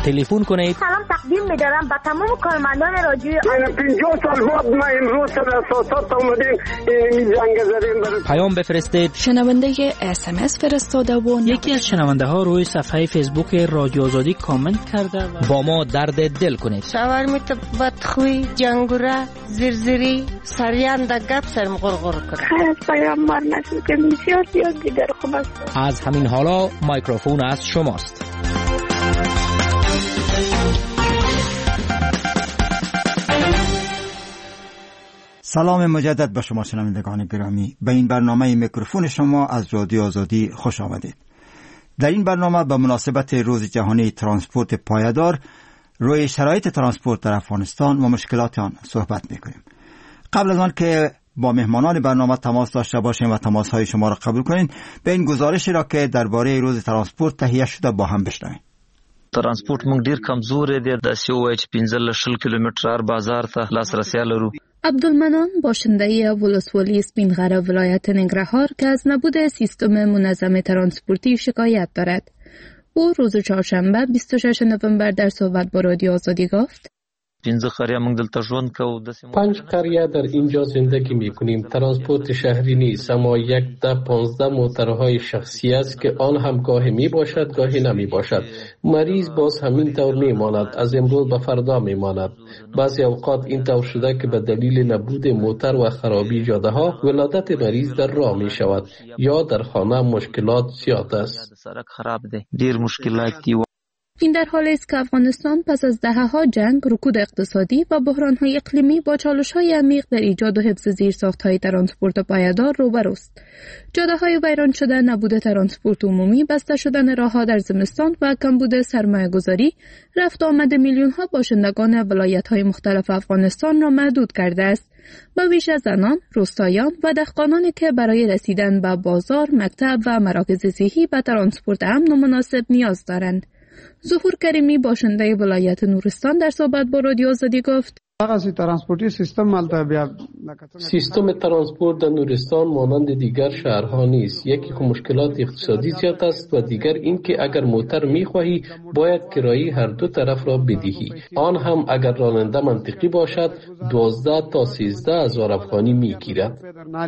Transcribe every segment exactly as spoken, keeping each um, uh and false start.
تلفن کنید. سلام تقدیم می‌دارم به تمام کارمندان رادیو. پنجاه سال بعد ما امروز سر اساسات اومدیم این جنگ زدیم. پیام بفرستید. شنونده اس ام اس فرستاده و یکی از شنونده ها روی صفحه فیسبوک رادیو آزادی کامنت کرده و با ما درد دل کنید. شاورمیت بدخوی جنگوره زرزری سریان د گپ سرم غرغر کرد. خیر پیام مار نشد که بسیار زیاد دیگر خوب است. از همین حالا میکروفون از شماست. سلام مجدد به شما شنوندگان گرامی. به این برنامه میکروفون شما از رادیو آزادی خوش آمدید. در این برنامه به مناسبت روز جهانی ترانسپورت پایدار روی شرایط ترانسپورت در افغانستان و مشکلات آن صحبت میکنیم. قبل از آن که با مهمانان برنامه تماس داشته باشیم و تماس های شما را قبول کنیم، به این گزارشی را که درباره روز ترانسپورت تهیه شده با هم بشنویم. ترانسپورت مونږ ډیر کمزور دي، د سیو ایچ پنځه شل کیلومتر بازار ته لاسرسی لرو. عبدالمنان باشنده ولسوالی سپینغره ولایت ننگرهار که از نبود سیستم منظم ترانسپورتی شکایت دارد. او روز چهارشنبه بیست و ششم نوامبر در صحبت با رادیو آزادی گفت: پنج قریه در اینجا زندگی میکنیم. ترانسپورت شهری نیست، اما یک ده پانزده موترهای شخصی است که آن هم گاهی می باشد گاهی نمی باشد. مریض باز همین طور می ماند، از امروز به فردا می ماند. بعضی اوقات این طور شده که به دلیل نبود موتر و خرابی جاده ها ولادت مریض در راه می شود یا در خانه مشکلات زیاد است. این در حالی است که افغانستان پس از دهه‌ها جنگ، رکود اقتصادی و بحران‌های اقلیمی با چالش‌های عمیق در ایجاد و حفظ زیرساخت‌های ترانسپورت پایدار روبروست. جاده‌های ویران شده، نبود ترانسپورت عمومی، بسته شدن راه‌ها در زمستان و کمبود سرمایه‌گذاری، رفت آمد میلیون‌ها باشندگان ولایت‌های مختلف افغانستان را محدود کرده است. به ویژه زنان، روستاییان و دهقانانی که برای رسیدن به بازار، مکتب و مراکز صحی به ترانسپورت امن و مناسب نیاز دارند. ظهور کریمی باشنده ولایت نورستان در صحبت با رادیو آزادی گفت: سیستم ترانسپورت در نورستان مانند دیگر شهرها نیست. یکی که مشکلات اقتصادی زیاد است و دیگر این که اگر موتر میخواهی باید کرایه هر دو طرف را بدهی. آن هم اگر راننده منطقی باشد دوازده تا سیزده هزار افغانی میگیرد.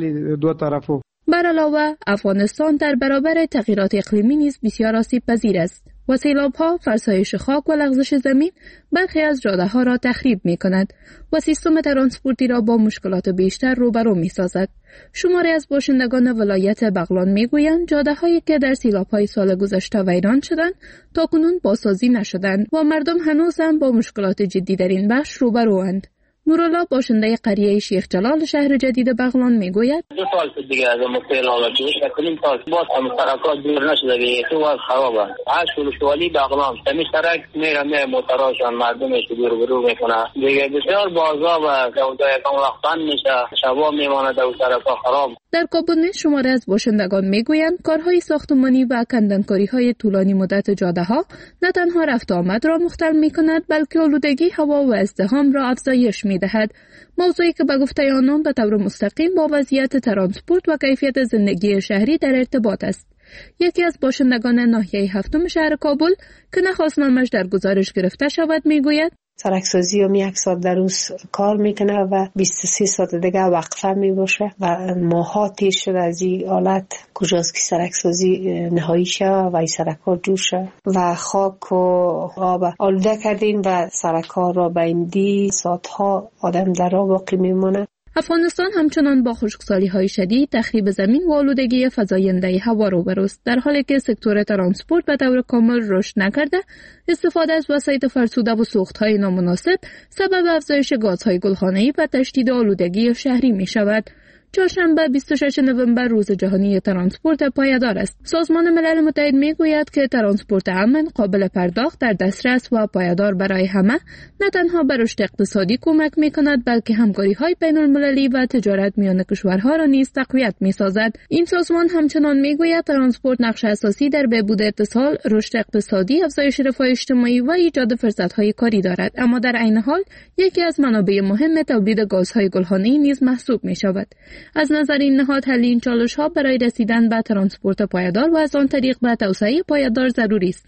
بر علاوه افغانستان در برابر تغییرات اقلیمی نیز بسیار آسیب پذیر است و سیلاب‌ها، فرسایش خاک و لغزش زمین برخی از جاده‌ها را تخریب می‌کند و سیستم ترانسپورتی را با مشکلات بیشتر روبرو می‌سازد. شماری از باشندگان ولایت بغلان می‌گویند جاده‌هایی که در سیلاب‌های سال گذشته ویران شدند تاکنون بازسازی نشدند و مردم هنوز هم با مشکلات جدی در این بخش روبروند. نورالله باشنده قریه شیخ جلال شهر جدید بغلان میگوید: دو سال دیگه از مطلع شده شکلیم تا باز هم سرکات دور نشده دیگه تو واس خرابه. هشت ولسوالی بغلان تمی سرک میره میره موتراشان مردمش دور برو میکنه دیگه. بسیار بازا و جودای کم وقتان میشه، شبا میمانه در سرکات خراب. در کابل نیز شماری از باشندگان میگویند کارهای ساختمانی و کندنکاری‌های طولانی مدت جاده‌ها نه تنها رفت آمد را مختل می‌کند بلکه آلودگی هوا و ازدحام را افزایش می‌دهد، موضوعی که به گفته آنان به طور مستقیم با وضعیت ترانسپورت و کیفیت زندگی شهری در ارتباط است. یکی از باشندگان ناحیه هفتم شهر کابل که نخواست نامش در گزارش گرفته شود میگوید: سرکسازی هم یک ساعت در روز کار میکنه و بیست و سه ساعت دیگه وقفه میباشه و ماها تیر شده از این حالت کجاست که سرکسازی نهایی شه و این سرکار جور شه و خاک و آب آلوده کردین و سرکار را به این دی ساعتها آدم در را باقی میمونه. افغانستان همچنان با خشکسالی‌های شدید، تخریب زمین و آلودگی فزاینده هوا روبروست، در حالی که سکتور ترانسپورت به طور کامل رشد نکرده. استفاده از وسایط فرسوده و سوخت‌های نامناسب سبب افزایش گازهای گلخانه‌ای و تشدید آلودگی شهری می‌شود. چهارشنبه بیست و ششم نوامبر روز جهانی ترانسپورت پایدار است. سازمان ملل متحد میگوید که ترانسپورت امن، قابل پرداخت، در دسترس و پایدار برای همه نه تنها به رشد اقتصادی کمک میکند بلکه همکاری‌های بین‌المللی و تجارت میان کشورها را نیز تقویت میسازد. این سازمان همچنان میگوید ترانسپورت نقش اساسی در بهبود اتصال، رشد اقتصادی، افزایش رفاه اجتماعی و ایجاد فرصت‌های کاری دارد، اما در عین حال یکی از منابع مهم تولید گازهای گلخانه‌ای نیز محسوب میشود. از نظر این نهاد حل این چالش‌ها برای رسیدن به ترانسپورت پایدار و از آن طریق به توسعه پایدار ضروری است.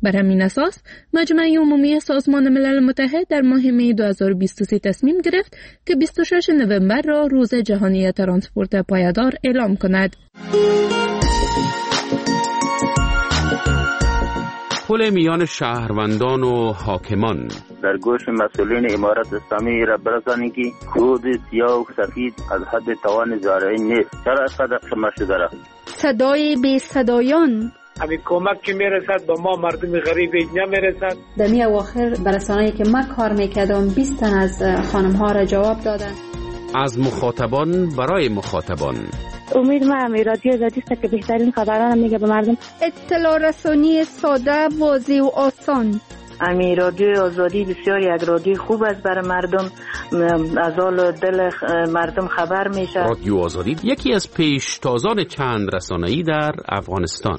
بر همین اساس مجمع عمومی سازمان ملل متحد در ماه می دو هزار و بیست و سه تصمیم گرفت که بیست و ششم نوامبر را روز جهانی ترانسپورت پایدار اعلام کند. پل میان شهروندان و حاکمان در گوش مسئولین امارت اسلامی را برسانی که خود سیاه و سفید از حد توان زارعین نیست. چرا قدر شما شده را؟ صدای بی صدایان همین کمک که میرسد با ما مردم غریب اینجا میرسد. در می اواخر برسانه‌ای که من کار میکردم بیست تن از خانم ها را جواب دادن. از مخاطبان برای مخاطبان. امید ما همی رادیو آزادی است که بهترین خبران میگه به مردم. اطلاع رسانی ساده، واضح و آسان. امی رادیو آزادی بسیار یک رادیو خوب است برای مردم، از حال دل مردم خبر میشه. رادیو آزادی یکی از پیشتازان چند رسانه‌ای در افغانستان.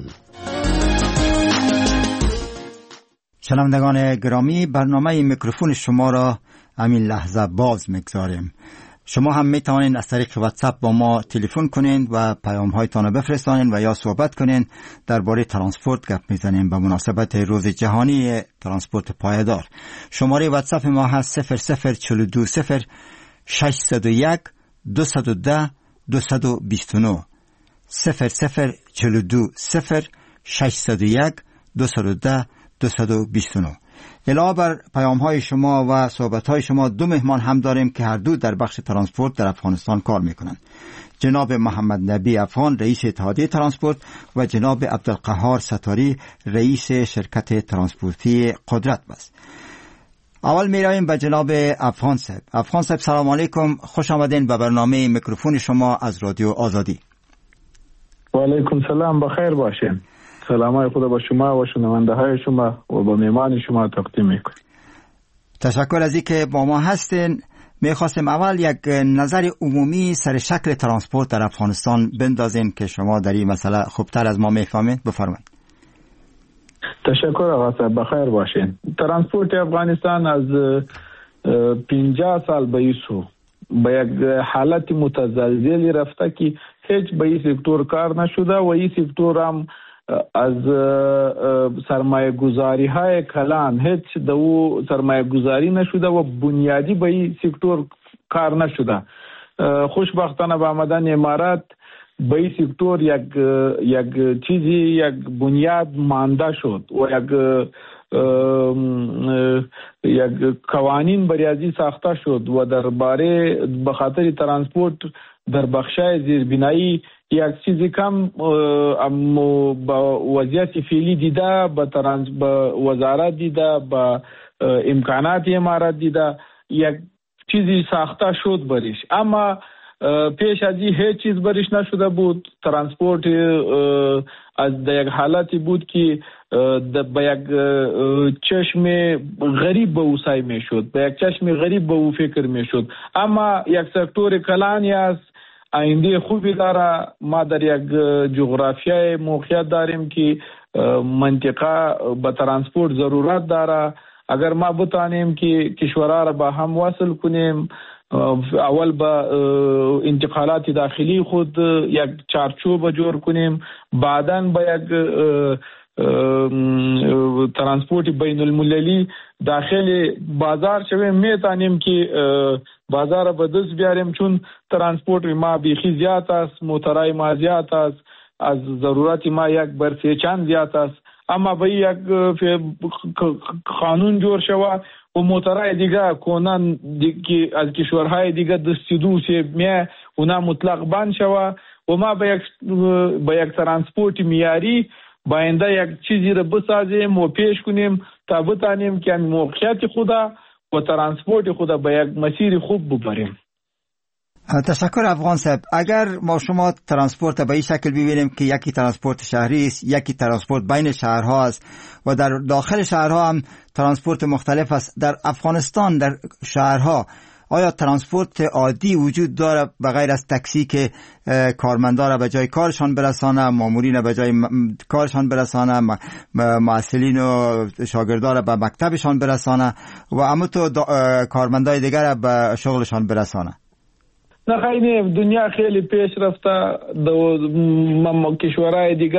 شنوندگان گرامی، برنامه میکروفون شما را همین لحظه باز میگذاریم. شما هم می توانید از طریق واتساپ با ما تلفن کنین و پیام هایتان را بفرستانین و یا صحبت کنین درباره ترانسپورت گپ میزنیم به مناسبت روز جهانی ترانسپورت پایدار. شماره واتساپ ما هست صفر صفر چهل و دو صفر ششصد و یک دویست و ده دویست و بیست و نه صفر صفر چهل و دو صفر ششصد و یک دویست و ده دویست و بیست و نه. علاوه بر پیام های شما و صحبت های شما دو مهمان هم داریم که هر دو در بخش ترانسپورت در افغانستان کار میکنند. جناب محمد نبی افغان رئیس اتحادیه ترانسپورت و جناب عبدالقهار ستاری رئیس شرکت ترانسپورتی قدرت بس. اول میرویم به جناب افغان صاحب. افغان صاحب سلام علیکم، خوش آمدین به برنامه میکروفون شما از رادیو آزادی. و علیکم سلام، بخیر باشین. سلامای خدا با شما و شنونده های شما و با میمان شما تقدیم میکنم. تشکر از اینکه با ما هستین. میخواستم اول یک نظر عمومی سر شکل ترانسپورت در افغانستان بندازین که شما در این مسئله خوبتر از ما میفهمید. بفرمایید. تشکر آقا صاحب، بخیر باشین. ترانسپورت افغانستان از پنجاه سال به ایسو به یک حالت متزلزلی رفته که هیچ به این سکتور کار نشده و این سکتور هم از سرمایه گذاری های کلان هیچ دو سرمایه گذاری نشده و بنیادی به این سکتور کار نشده. خوشبختانه با آمدن امارات به این سکتور یک یک چیزی یک بنیاد مانده شد و یک یک قوانین بریازی ساخته شد و درباره به خاطر ترانسپورت در بخشای زیربنایی یک چیزی کم با وضعیت فعلی دیده، با ترانس با وزارت دیده، با امکانات امارات دیده، یک چیزی ساخته شد برش. اما پیش از این هیچ چیز برش نشده بود. ترانسپورت از یک حالتی بود که با یک چشم غریب به او سعی می شد، با یک چشم غریب به او فکر می شد. اما یک سکتور کلانی است، آینده خوبی داره. ما در یک جغرافیای موقعیت داریم که منطقه به ترانسپورت ضرورت داره. اگر ما بتانیم که کشورها را با هم وصل کنیم، اول با انتقالات داخلی خود یک چارچوب جور کنیم، بعداً با یک ترانسپورت بین المللی داخل بازار شویم، میتانیم که بازار به دست بیاریم، چون ترانسپورت ما بیخی زیاد است، موترهای ما زیاد است، از ضرورت ما یک بر سه چند زیاد است. اما به یک قانون جور شود و موترهای دیگه کنن که از کشورهای دیگه دستیدو سی میه اونا مطلق بند شود و ما به یک به یک ترانسپورت میاری باینده یک چیزی رو بسازیم و پیش کنیم تا بتانیم که موقعیت خدا و ترانسپورت خدا به یک مسیر خوب ببریم. تشکر افغان صاحب. اگر ما شما ترانسپورت به این شکل ببینیم که یکی ترانسپورت شهری است، یکی ترانسپورت بین شهرها است و در داخل شهرها هم ترانسپورت مختلف است، در افغانستان در شهرها آیا ترانسپورت عادی وجود داره به غیر از تاکسی که کارمندا را به جای کارشان برسانه، مامورین را به جای کارشان برسانه، معلمین و شاگردا را به مکتبشان برسانه و همونطور کارمندای دیگر را به شغلشان برسانه؟ نه خیلی دنیا خیلی پیش رفته. دو کشورهای دیگه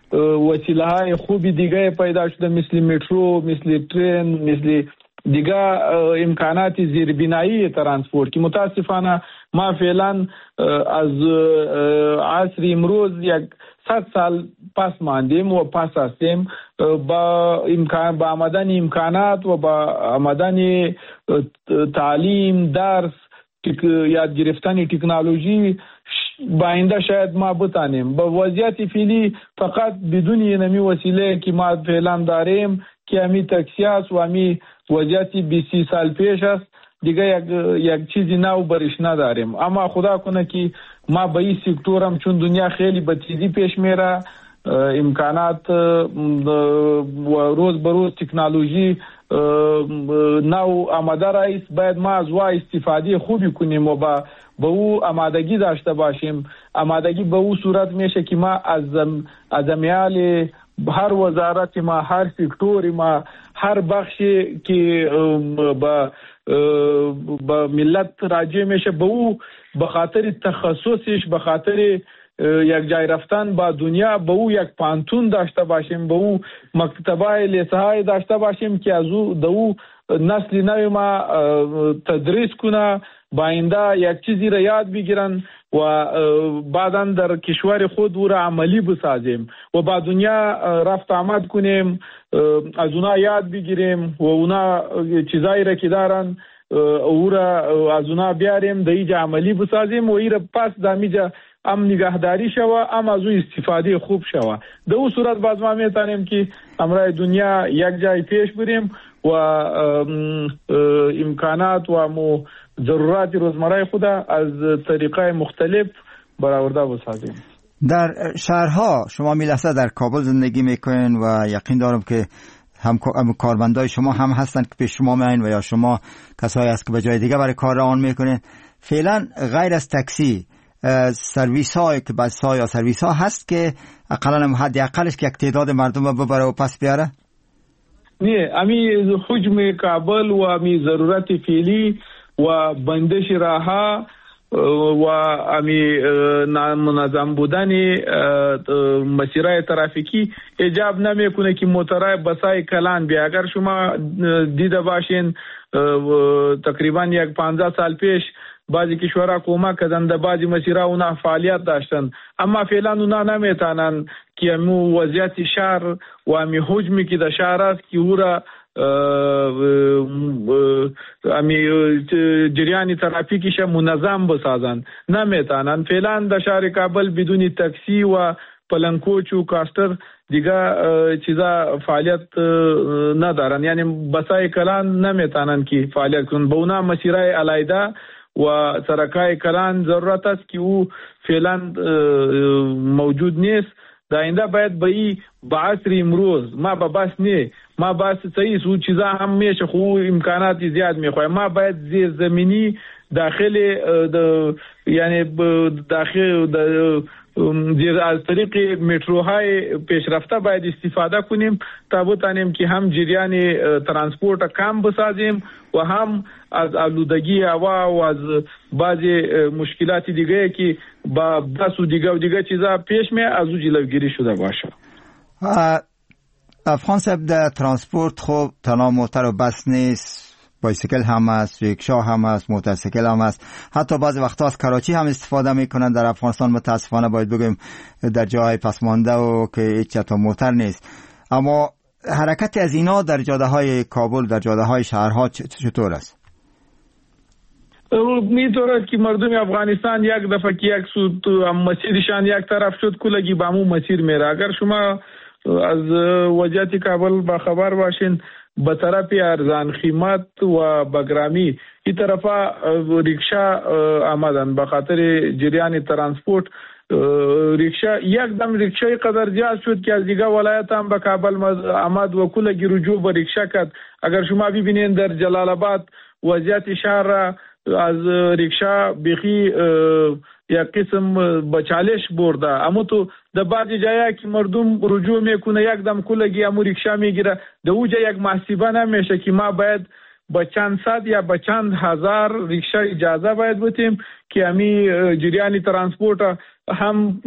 وسیله های خوبی دیگه پیدا شده، مثل مترو، مثل ترین، مثل دیگه امکانات زیربنایی ترانسپورت که متاسفانه ما فعلا از عصر امروز یک صد سال پس ماندیم و پس هستیم با امکان با آمدن امکانات و با آمدن تعلیم، درس، یاد گرفتن تکنولوژی باینده شاید ما بتانیم. با وضعیت فعلی فقط بدون اینمی وسیله که ما فعلا داریم که همی تاکسی است و همی وضعیت بیست سال پیش است، دیگه یک یک چیزی نو برش نداریم. اما خدا کنه که ما به این سکتور هم چون دنیا خیلی به تیزی پیش میره، امکانات و روز به روز تکنولوژی نو آماده رایست، باید ما از وای استفاده خوبی کنیم و با به او آمادگی داشته باشیم. آمادگی به او صورت میشه که ما از از میال هر وزارت ما، هر سکتور ما، هر بخشی که با با ملت راجع میشه به او به خاطر تخصصش، به خاطر یک جای رفتن با دنیا به او یک پانتون داشته باشیم، به او مکتبای لیسهای داشته باشیم که از او دو او نسل نوی ما تدریس کنه، باینده یک چیزی را یاد بگیرن و بعدا در کشور خود او را عملی بسازیم و با دنیا رفت آمد کنیم، از اونا یاد بگیریم و اونا چیزایی را که دارن او را از اونا بیاریم در اینجا عملی بسازیم و این را پس در اینجا هم نگهداری شوه، هم از او استفاده خوب شوه. در او صورت باز ما میتونیم که امرای دنیا یک جای پیش بریم و امکانات و مو ضرورات روزمره خود از طریقه مختلف برآورده بسازیم. در شهرها شما میلحظه در کابل زندگی میکنین و یقین دارم که هم کارمندای شما هم هستن که پیش شما میاین و یا شما کسایی هست که به جای دیگه برای کار آن میکنین. فعلا غیر از تاکسی سرویس های که بس ها یا سرویس ها هست که اقلا حد اقلش که یک تعداد مردم ببره و پس بیاره؟ نه، امی حجم کابل و امی ضرورت فعلی و بندش راه و امی نامنظم بودن مسیرهای ترافیکی ایجاب نمیکنه که موترهای بسای کلان بیا. اگر شما دیده باشین تقریبا یک پانزده سال پیش بعضی کشورها کمک کردن، در بعضی مسیرها اونا فعالیت داشتن، اما فعلا اونا نمیتونن که امو وضعیت شهر و امی حجمی که در شهر است که او را امی جریان ترافیکیش منظم بسازن، نمیتونن. فعلا در شهر کابل بدون تاکسی و پلنکوچ و کاستر دیگه چیزا فعالیت ندارن، یعنی بسای کلان نمیتونن که فعالیت کنن. با اونا مسیرهای علیحده و سرکای کلان ضرورت است که او فعلا موجود نیست. در آینده باید به این با عصر امروز ما با بس نه ما بس صحیح او چیزا هم میشه، خو امکانات زیاد میخواه، ما باید زیر زمینی داخل یعنی داخل زیر از طریق متروهای پیشرفته باید استفاده کنیم تا بتانیم که هم جریان ترانسپورت کم بسازیم و هم از آلودگی هوا و از بعضی مشکلات دیگه که با بس و دیگه و دیگه چیزا پیش می از او جلوگیری شده باشه. افغان صاحب در ترانسپورت خب تنها موتر و بس نیست، بایسیکل هم هست، ریکشا هم هست، موتورسیکل هم هست، حتی بعضی وقتا از کراچی هم استفاده میکنن. در افغانستان متاسفانه باید بگیم در جاهای پسمانده و که هیچ تا موتر نیست. اما حرکت از اینا در جاده های کابل، در جاده های شهرها چطور است؟ میطوره که مردم افغانستان یک دفعه که یک سود مسیرشان یک طرف شد کلگی با مو مسیر میره. اگر شما از وضعیت کابل با خبر باشین، به طرف ارزان قیمت و بگرامی این طرفا ریکشا آمدن به خاطر جریان ترانسپورت. ریکشا یک دم ریکشای قدر زیاد شد که از دیگه ولایت هم به کابل آمد و کلگی رجوع به ریکشا کرد. اگر شما ببینین در جلال آباد وضعیت شهر از ریکشا بخی یک قسم بچالش برده، اما تو در بعضی جایی که مردم رجوع میکنه یک دم کلگی امو ریکشا میگیره، در اوجا یک محسیبه نمیشه که ما باید با چند صد یا با چند هزار ریکشا اجازه باید بتیم که امی جریان ترانسپورت هم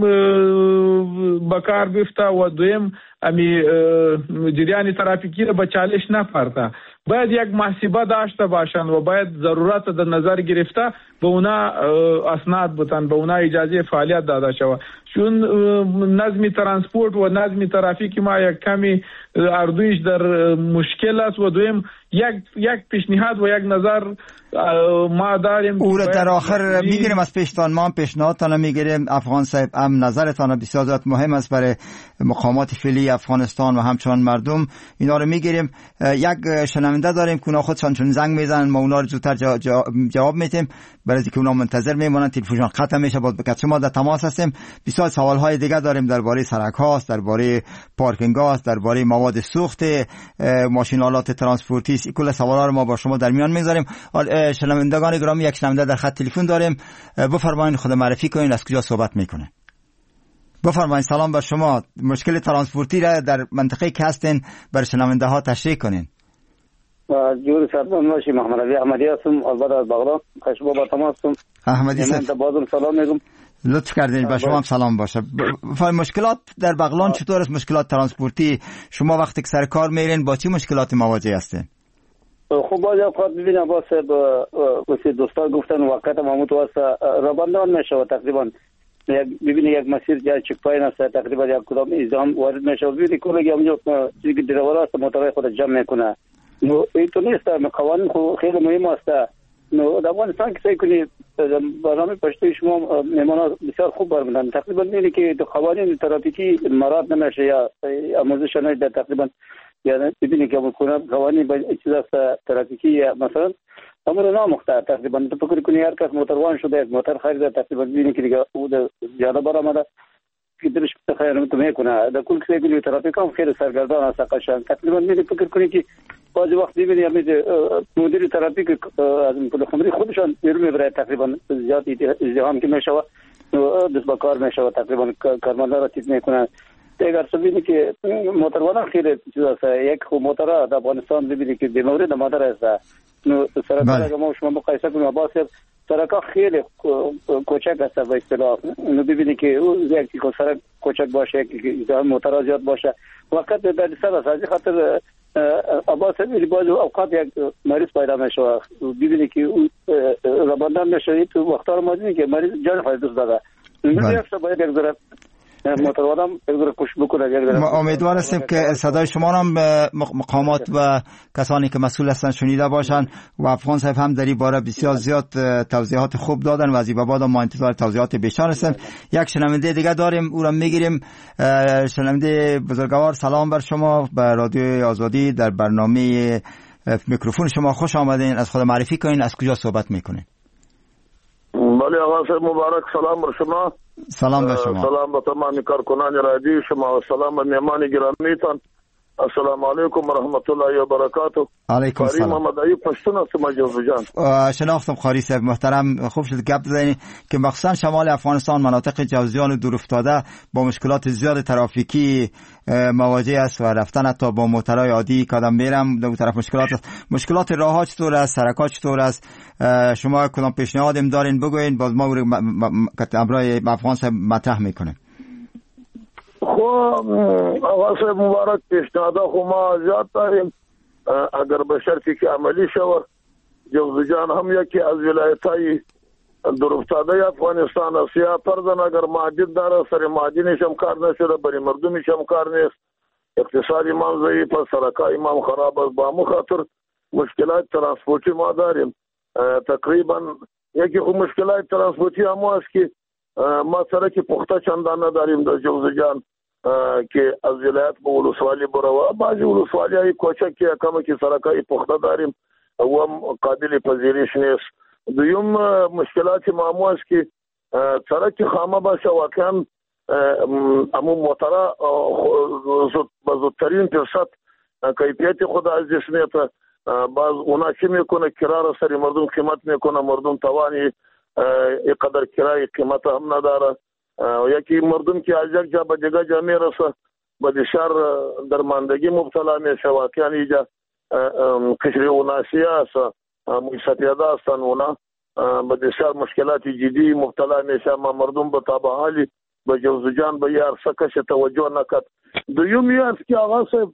بکار بیفته و دویم امی جریان ترافیکی را به چالش نپرته. باید یک محاسبه داشته باشند و باید ضرورت در نظر گرفته به اونا اسناد بتن، به اونا اجازه فعالیت داده شود. چون نظم ترانسپورت و نظم ترافیک ما یک کمی اردویش در مشکل است و دویم یک یک پیشنهاد و یک نظر ما داریم. او را در آخر میگیریم از پیشتان، ما هم پیشنهادتان میگیریم. افغان صاحب هم نظرتان بسیار زیاد مهم است برای مقامات فعلی افغانستان و همچنان مردم، اینا رو میگیریم. یک شنونده داریم که اونا خودشان چون زنگ میزنن ما اونا رو زودتر جواب میدیم، برای اینکه اونا منتظر میمونن، تلفنشون قطع میشه. با شما در تماس هستیم. بسیار سوالهای دیگه داریم درباره سرک هاست، درباره پارکینگ هاست، درباره مواد سوخت ماشین آلات ترانسپورتی، کل سوالا رو ما با شما در میان میذاریم. شنوندگان گرامی، یک شنونده در خط تلفن داریم. بفرمایید خود معرفی کنین، از کجا صحبت میکنه؟ بفرمایید. سلام بر شما. مشکل ترانسپورتی را در منطقه که هستین بر شنونده ها تشریح کنین. جور سربان باشی. محمد علی احمدی هستم، البته از بغداد. خشبا با تماس هستم. احمدی صاحب بازم سلام میگم. لطف کردین. با شما هم سلام باشه. مشکلات در بغلان چطور است؟ مشکلات ترانسپورتی شما وقتی که سر کار میرین با چی مشکلاتی مواجه هستین؟ خب باز اوقات ببینم با سه دوستان گفتن وقت محمود واسه رابندان میشه تقریبا ببینید یک مسیر جای چک پاین است، تقریبا یک کدام ازدحام وارد میشه. ببینید کلی اونجا چیزی درآور است موتورهای خود جمع میکنه. نو اینطور نیست. قوانین خیلی مهم است. نو در افغانستان که سعی کنید برنامه پشتی شما میمانا بسیار خوب برمیدن. تقریبا اینه که قوانین ترافیکی مراد نمیشه یا آموزش نمیده. تقریبا یعنی ببینید که قوانین با چیز است ترافیکی مثلا امر نامخته. تقریبا تو فکر کنی هر کس موتروان شده یک موتر خریده تقریبا ببینید که دیگه او زیاده برآمده که درش خیر تو میکنه. در کل که دیگه ترافیک هم خیلی سرگردان است. قشنگ تقریبا میگه فکر کنی که بعضی وقت ببینید مدیر ترافیک از پل خمری خودشان بیرون میبره. تقریبا زیاد ازدحام که میشه دست با کار میشه. تقریبا کارمندا را تیز میکنه. اگر ببینید که موتروان خیلی چیز است. یک خو موتور در افغانستان ببینید که به مورد مادر است. نو سرکا اگر ما شما مقایسه کنیم با سرکا خیلی کوچک است به اصطلاح. نو ببینید که یک سرک کوچک باشه یک موتور زیاد باشه وقت در سر است. از خاطر عباس میری باز اوقات یک مریض پیدا میشه. ببینید که رابندان میشه تو وقتا رو مازی که مریض جان خواهد دوست داده. نمیشه باید یک ذره موتروانم یک کش بکنه. ما امیدوار هستیم که صدای شما هم مقامات و کسانی که مسئول هستن شنیده باشن و افغان صاحب هم در این باره بسیار زیاد توضیحات خوب دادن و از این بعد ما انتظار توضیحات بیشتر هستیم. یک شنونده دیگه داریم، او را میگیریم. شنونده بزرگوار سلام بر شما، به رادیو آزادی در برنامه میکروفون شما خوش آمدین. از خود معرفی کنین، از کجا صحبت میکنین؟ بله آقا صاحب مبارک، سلام بر شما. سلام بر شما. سلام به تمام کارکنان رادیو شما و سلام به مهمان گرامیتان. السلام علیکم و رحمت الله و برکاته. علیکم السلام. قاری محمد ایوب پشتون هستم جوزو جان. شناختم قاری صاحب محترم. خوب شد گپ بزنید که مخصوصا شمال افغانستان مناطق جوزجان و دور افتاده با مشکلات زیاد ترافیکی مواجه است و رفتن حتی با موترهای عادی قدم میرم دو طرف مشکلات است. مشکلات راه‌ها چطور است؟ سرک‌ها چطور است؟ شما کدام پیشنهادم دارین بگوین، باز ما امرای افغان صاحب مطرح میکنیم. خب آقا صاحب مبارک، پیشنهادها خو ما زیاد داریم اگر به شرطی که عملی شود. جوزجان هم یکی از ولایت‌های دور افتاده افغانستان است. یا فرضاً اگر معدن داره سر معدنش هم کار نشده، برای مردمش هم کار نیست، اقتصادی ما ضعیف است، سرکای ما خراب است. با مخاطر مشکلات ترانسپورتی ما داریم. تقریبا یکی خو مشکلات ترانسپورتی هم است که ما سرک پخته چندان نداریم در جوزجان که از ولایت به ولسوالی بره. بعضی ولسوالی های کوچک که کمی که سرکای پخته داریم و هم قابل پذیرش نیست. دویم مشکلات معمول است که سرک خامه باشه واقعا امو موتره به زودترین فرصت کیفیت خود از دست میته. باز اونا چی میکنه؟ کرا را سری مردم قیمت میکنه، مردم توانی اینقدر کرای قیمت هم نداره. یکی مردم که از یک جا به دیگه جا میرسه به دشار درماندگی مبتلا میشه. واقعا اینجا قشر اوناسیا است مستفیده هستند اونا به بسیار مشکلات جدی مبتلا میشه. ما مردم به تابع حالی به جوزجان به یار سکش توجه نکرد. دومی است که آقا صاحب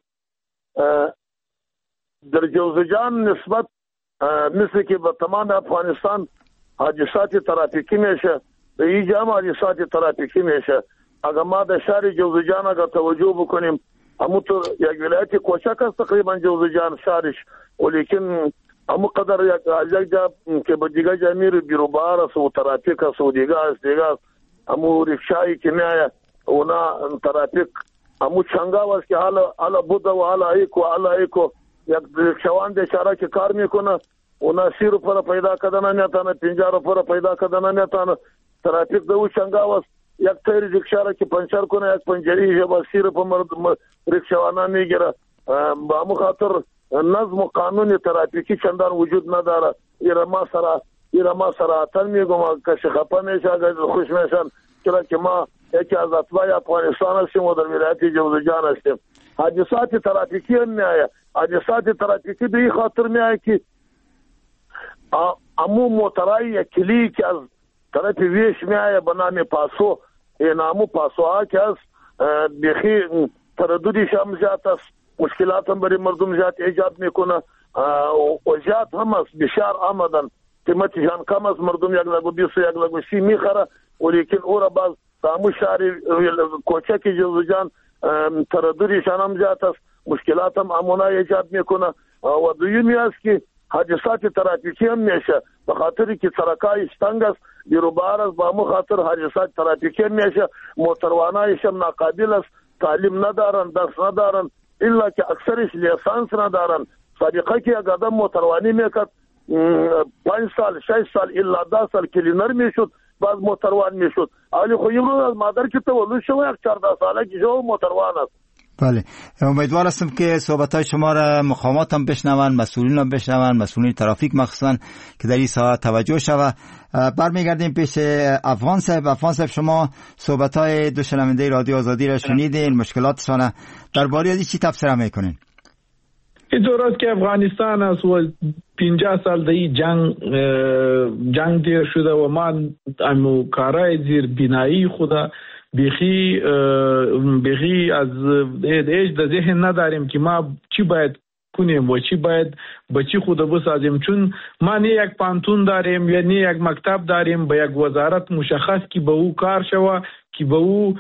در جوزجان نسبت مثل که به تمام افغانستان حادثات ترافیکی میشه، به اینجا هم حادثات ترافیکی میشه. اگر ما در شهر جوزجان اگر توجه بکنیم، همون تو یک ولایت کوچک است تقریبا جوزجان شهرش، ولیکن همون قدر یک جا که به دیگه جا میره بیروبار است و ترافیک است و دیگه است دیگه است. همون رکشایی که میایه اونا ترافیک همون چنگاو است که حالا حالا بوده و حالا ایکو حالا ایکو یک رکشوان بیچاره که کار میکنه اونا سی روپه پیدا کردن نمیتونه، پنجاه روپه پیدا کردن نمیتونه. ترافیک دو چنگاو است، یک تیر رکشا را که پنچر کنه یک پنجری جبا سی روپه رکشوانا میگیره. با همون خاطر نظم و قانون ترافیکی چندان وجود نداره. ایره ما سره ایره ما سراحتن میگم کسی خفه میشه اگر خوش میشن، چرا که ما یکی از اتباع افغانستان هستیم و در ولایت جوزجان هستیم. حادثات ترافیکی هم میایه. حادثات ترافیکی به این خاطر میایه که امو موترای یک کلی که از طرف ویش میایه به نام پاسو، این امو پاسو ها که از بیخی ترددیش هم زیاد است، مشکلات هم برای مردم زیاد ایجاد میکنه و زیاد هم است. بسیار آمدن قیمتی جان کم است، مردم یک لگو بیست یک لگو سی میخره، ولیکن او را باز تامو شهر کوچک جوزجان ترددیشان هم زیاد است، مشکلات هم امونا ایجاد میکنه. و دویمی است که حادثات ترافیکی هم میشه به خاطری که سرکای شتنگ است، بیروبار است، با همون خاطر حادثات ترافیکی هم میشه. موتروانایش هم ناقابل است، تعلیم ندارن، درس ندارن، الا که اکثرش لیسانس ندارن. سابقه که یک آدم موتروانی میکرد پنج سال شش سال الا ده سال کلینر میشد، بعد موتروان میشد. ولی خو یمرو از مادر که تولد شو یک چهارده ساله که جو موتروان است. بله، امیدوار هستم که صحبت‌های شما را مقامات هم بشنون، مسئولین هم بشنون، مسئولین ترافیک مخصوصا که در این ساعت توجه شود. برمیگردیم پیش افغان صاحب. افغان صاحب شما صحبت‌های دو شنونده رادیو آزادی را شنیدین، مشکلاتشان درباره از چی تفسیر میکنین؟ اینطور است که افغانستان از و پنجاه سال دی جنگ جنگ دیر شده و ما امو کارای زیر بینایی خدا بیخی بیخی از ایج در ذهن نداریم که ما چی باید کنیم و چی باید با چی خود بسازیم، چون ما نه یک پانتون داریم یا نه یک مکتب داریم به یک وزارت مشخص که به او کار شوه، که به او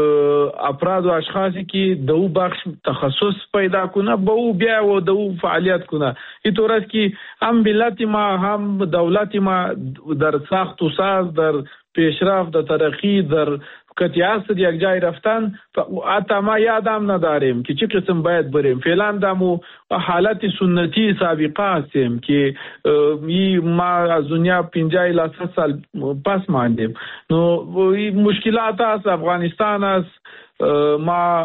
افراد و اشخاصی که د او بخش تخصص پیدا کنه به او بیا و د او فعالیت کنه. اینطور است که هم ملت ما هم دولت ما در ساخت و ساز، در پیشرفت، در ترقی، در قطعات یک جای رفتن حتی ما یادم نداریم که چه قسم باید بریم. فعلا دمو حالت سنتی سابقه هستیم که ما از دنیا پنجاه الی صد سال پس ماندیم. نو مشکلات هست، افغانستان است، ما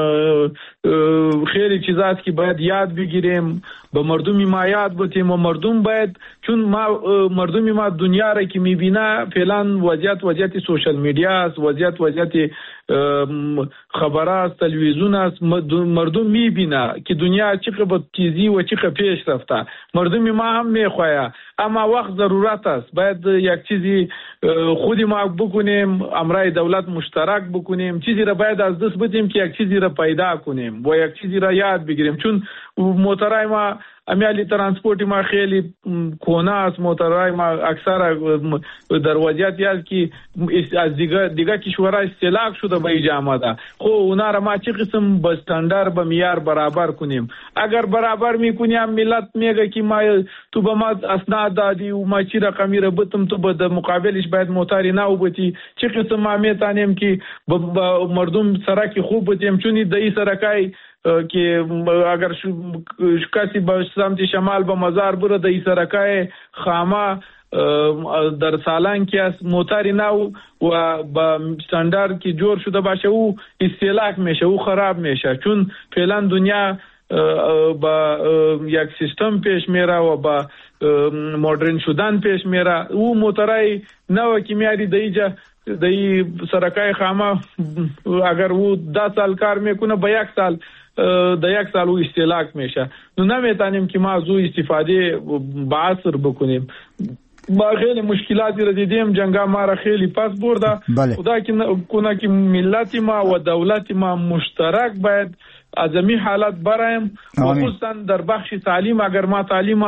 خیلی چیزات که باید یاد بگیریم، به مردمی ما یاد بتیم و مردم باید، چون ما مردمی ما دنیا را که میبینه فعلا وضعیت وضعیت سوشل میدیا است، وضعیت وضعیت خبرات تلویزیون است. مردم میبینه که دنیا چقدر با تیزی و چقدر پیش رفته. مردم ما هم میخواه، اما وقت ضرورت است، باید یک چیزی خودی ما بکنیم، امرای دولت مشترک بکنیم، چیزی را باید از دست بدیم که یک چیزی را پیدا کنیم و یک چیزی را یاد بگیریم. چون موترای ما امیالی ترانسپورتی ما خیلی کهنه است، موترهای ما اکثر در وضعیتی است که از دیگه دیگه کشورها استهلاک شده به اینجا آمده. خب اونا را ما چه قسم به استاندارد به معیار برابر کنیم؟ اگر برابر میکنیم ملت میگه که ما تو به ما اسناد دادی و ما چی رقمی را بتم، تو به مقابلش باید موتری نو بتی. چه قسم ما میتونیم که مردم سرک خوب بتیم؟ چون د این سرکای که اگر کسی به سمت شمال به مزار بره د این سرکای خامه در سالان که از موتری نو و با استاندارد که جور شده باشه او استهلاک میشه، او خراب میشه. چون فعلا دنیا با یک سیستم پیش میره و با مدرن شدن پیش میره. او موترای نو که میاری د اینجا دی سرکای خامه اگر او ده سال کار میکنه به یک سال در یک سال او استهلاک میشه. نو نمیتونیم که ما از او استفاده باثر بکنیم. با خیلی مشکلاتی را دیدیم، جنگا ما را خیلی پس برده. خدا کنه که ملت ما و دولت ما مشترک باید از این حالت برایم، خصوصا در بخش تعلیم. اگر ما تعلیم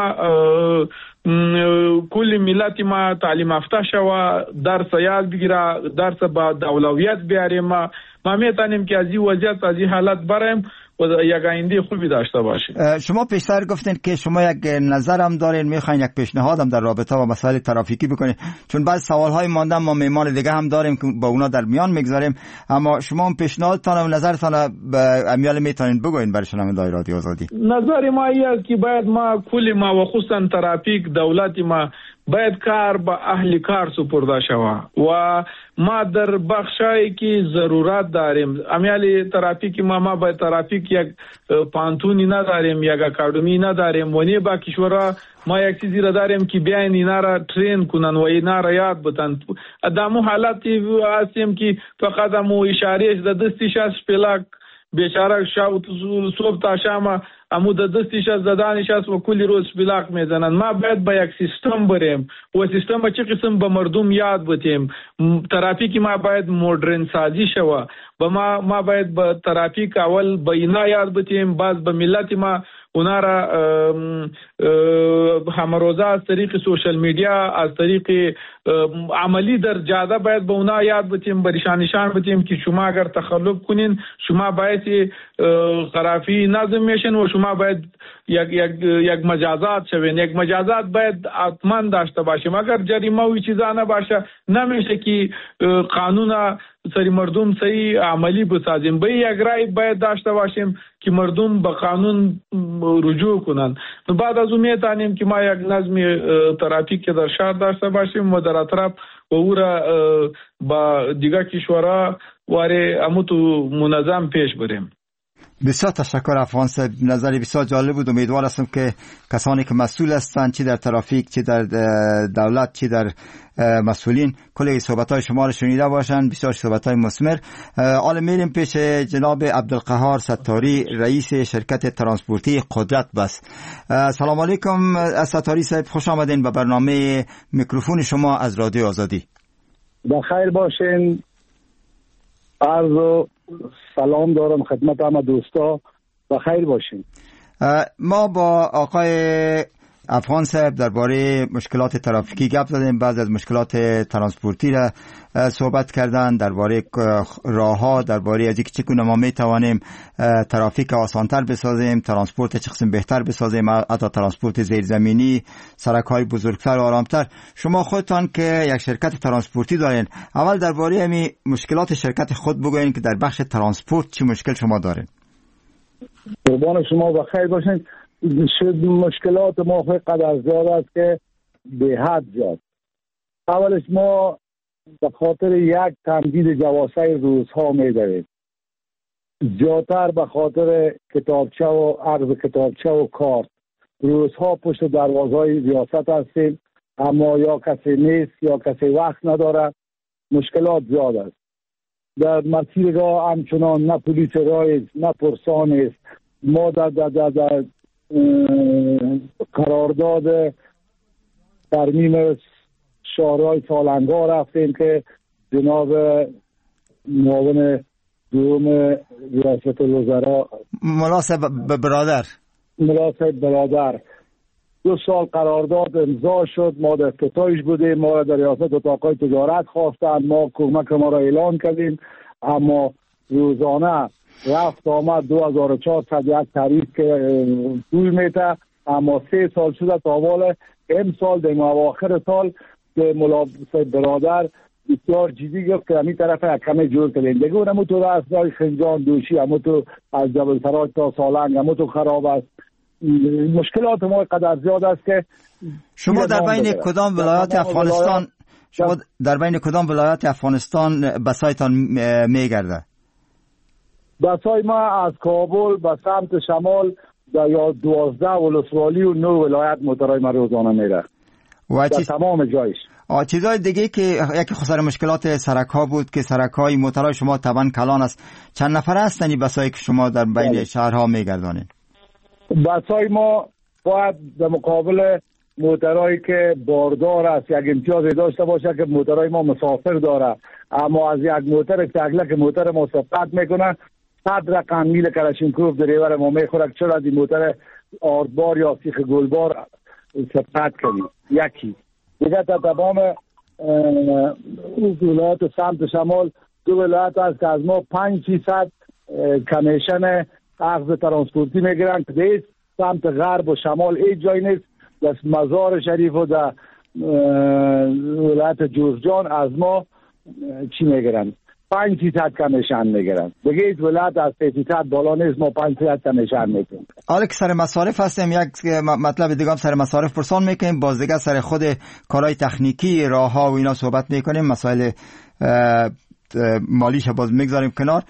کل ملت ما تعلیم یافته شوه، درس یاد بگیره، درس با اولویت بیاریم، ما ما میتونیم که از این وضعیت از این حالت برایم و یک آینده خوبی داشته باشیم. شما پیشتر گفتین که شما یک نظر هم دارین، میخواین یک پیشنهاد هم در رابطه با مسائل ترافیکی بکنین، چون بعض سوالهای مانده ما میمان دیگه هم داریم که با اونا در میان میگذاریم، اما شما هم پیشنهادتان و نظرتان به امیال میتونین بگوین برای شنوندگان رادیو آزادی. نظر ما است که باید ما کل ما و خصوصا ترافیک دولت ما باید کار با اهل کار سپرده شود و ما در بخشایی که ضرورت داریم، امیال ترافیک ما ما باید ترافیک یک پانتونی نداریم، یک اکادمی نداریم و نه با کشورها ما یک چیزی را داریم که بیاین اینا را ترین کنن و اینا را یاد بتن. ادامو حالتی هستیم که فقط امو اشارهش در دستیش از پلاک بیچاره شاوت صبح تا شام امو د دستیش از دانش است و کلی روز بلاک میزنن. ما باید با یک سیستم بریم و سیستم چه قسم به مردم یاد بتیم. ترافیک ما باید مدرن سازی شوه و ما ما باید با ترافیک اول به اینا یاد بتیم، بعد به ملت ما اونا را همروزه از طریق سوشل میڈیا، از طریق عملی در جاده باید به اونا یاد بتیم، برشان نشان بتیم که شما اگر تخلف کنین شما باید خرافی نظم میشن و شما باید یک یک یک مجازات شوین. یک مجازات باید حتما داشته باشیم. اگر جریمه و چیزا نباشه نمیشه که قانون سری مردم صحیح عملی بسازیم. به یک رای باید داشته باشیم که مردم به قانون رجوع کنن. بعد از اون میتونیم که ما یک نظم ترافیک در شهر داشته باشیم و در اطراف و او را با دیگر کشورها واره اموتو منظم پیش بریم. بسیار تشکر افغان صاحب، نظری بسیار جالب بود. امیدوار هستم که کسانی که مسئول هستند چی در ترافیک، چی در دولت، چی در مسئولین، کلی صحبت‌های شما رو شنیده باشند. بسیار صحبت‌های مثمر. حالا میریم پیش جناب عبدالقهار ستاری، رئیس شرکت ترانسپورتی قدرت بس. سلام علیکم ستاری صاحب، خوش آمدین به برنامه میکروفون شما از رادیو آزادی. بخیر باشین. عرض سلام دارم خدمت همه دوستا، بخیر باشین. ما با آقای افغان صاحب درباره مشکلات ترافیکی گپ زدیم، بعض از مشکلات ترانسپورتی را صحبت کردن، درباره راهها، درباره از اینکه چگونه ما میتوانیم ترافیک آسانتر بسازیم، ترانسپورت چه قسم بهتر بسازیم، حتی ترانسپورت زیرزمینی، سرک‌های بزرگتر و آرامتر. شما خودتان که یک شرکت ترانسپورتی دارین، اول درباره همین مشکلات شرکت خود بگوین که در بخش ترانسپورت چه مشکل شما دارین. قربان شما، بخیر باشین. مشکلات ما قدر زیاد است که به حد زیاد. اولش ما به خاطر یک تمدید جواسه روزها می‌داریم، زیادتر به خاطر کتابچه و عرض کتابچه و کارت. روزها پشت دروازهای ریاست هستیم، اما یا کسی نیست یا کسی وقت نداره. مشکلات زیاد است. در مسیر راه همچنان نه پلیس راه است نه پرسان است. ما در در در, در قرارداد ترمیم شهرهای سالنگا رفتیم که جناب معاون دوم ریاست الوزراء مناسب برادر مناسب برادر دو سال قرارداد امضا شد. ما در افتتاحش بودیم، ما را در ریاست اتاقای تجارت خواستند، ما کمک ما را اعلان کردیم، اما روزانه رفت آمد دو هزار و چهارصد یک تعریف که طول میته، اما سه سال شده تا حال امسال در اواخر سال که ملاحظه برادر بسیار جدی گفت که همین طرف کمی جور کردیم دیگه. اونمو تو راستای خنجان دوشی، همو تو از جبل سراج تا سالنگ همو تو خراب است. مشکلات ما قدر زیاد است که شما در بین کدام ولایات افغانستان شما در بین کدام ولایات افغانستان بسایتان میگرده؟ بسای ما از کابل به سمت شمال در یا دوازده ولسوالی و نه ولایت موترهای ما روزانه میره و در تمام جایش. چیزای دیگه که یکی خسر مشکلات سرک ها بود که سرک های موترهای شما طبعا کلان است. چند نفر هستن این بسایی که شما در بین بله. شهرها میگردانید؟ بسای ما باید در مقابل موترهایی که باردار است یک امتیاز داشته باشه که موترهای ما مسافر داره، اما از یک موتر تگله که موتر ما سبقت میکنه صد رقم میل کلاشینکوف دریور ما میخوره. چرا از این موتر آردبار یا سیخ گلبار سبقت کنیم؟ یکی دیگه تا تمام ولایت سمت شمال دو ولایت است که از ما پنج فیصد کمیشن اخذ ترانسپورتی میگیرن که دیست سمت غرب و شمال هیچ جای نیست. در مزار شریف و در ولایت جوزجان از ما چی میگیرن؟ پنج فیصد کمیشن میگیرن. دیگه هیچ ولایت از سه فیصد بالا نیست، ما پنج فیصد کمیشن میگیریم. حالا که سر مصارف هستیم یک مطلب دیگه هم سر مصارف پرسان میکنیم، باز دیگه سر خود کارهای تکنیکی راه ها و اینا صحبت میکنیم، مسائل مالیش باز میگذاریم کنار.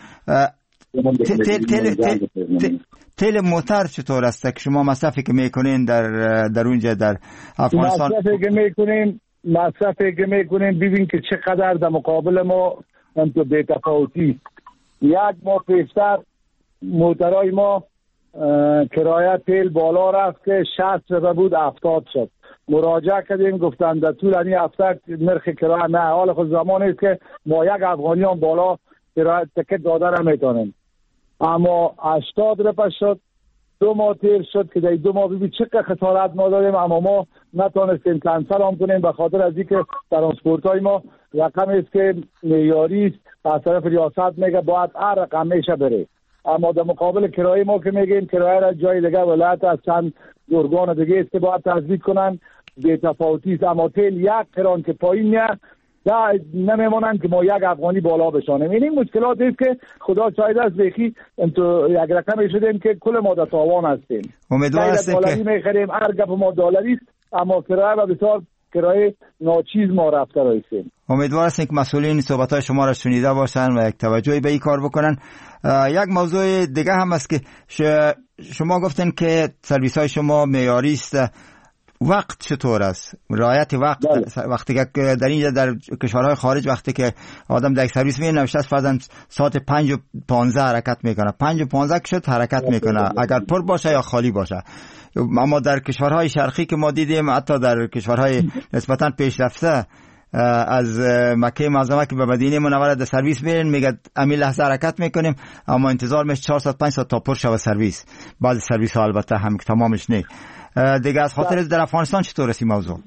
تیل موتر چطور است که شما مصرفی که میکنین در در اونجا در افغانستان؟ مصرفی که میکنیم مصرفی که میکنیم ببین که چقدر در مقابل ما انتو بی‌تفاوتی. یک ماه پیشتر موترهای ما کرایه تیل بالا رفت که شصت روپیه بود هفتاد شد. مراجعه کردیم گفتن در طول این هفته نرخ کرایه نه، حال خود زمانی است که ما یک افغانی هم بالا کرایه تکت داده نمیتونیم، اما هشتاد روپیه شد. دو ماه تیر شد که در دو ماه ببین چقدر خسارت ما داریم، اما ما نتونستیم کنسل هم کنیم به خاطر از اینکه ترانسپورت های ما رقمی است که معیاری است. از طرف ریاست میگه باید هر رقم میشه بره، اما در مقابل کرایه ما که میگیم کرایه را جای دیگه ولایت از چند ارگان دیگه است که باید تثبیت کنن بی‌تفاوتی است. اما تیل یک کران که پایین میاد نه نمیمونن که ما یک افغانی بالا بشانیم. این مشکلات است که خدا شاید است بخی تو یک رقم شدیم که کل ما در تاوان هستیم. امیدوار هستیم که میخریم هر گپ ما دلاری است، اما کرایه و بسیار کرایه ناچیز ما رفته رایسیم. امیدوار هستیم که مسئولین صحبت‌های شما را شنیده باشن و یک توجهی به این کار بکنن. یک موضوع دیگه هم است که شما گفتن که سرویس های شما معیاری است. وقت چطور است؟ رعایت وقت بله. وقتی که در اینجا در کشورهای خارج وقتی که آدم در سرویس می نوشته است فرضاً ساعت پنج و پانزده حرکت میکنه، پنج و پانزده که شد حرکت میکنه اگر پر باشه یا خالی باشه. اما در کشورهای شرقی که ما دیدیم حتی در کشورهای نسبتاً پیشرفته از مکه معظمه که به مدینه منوره در سرویس میرن میگه همین لحظه حرکت میکنیم، اما انتظار میشه چهار ساعت پنج ساعت تا پر شوه سرویس. بعضی سرویس ها البته هم تمامش نه. دیگه از خاطر در افغانستان چطور است این موضوع؟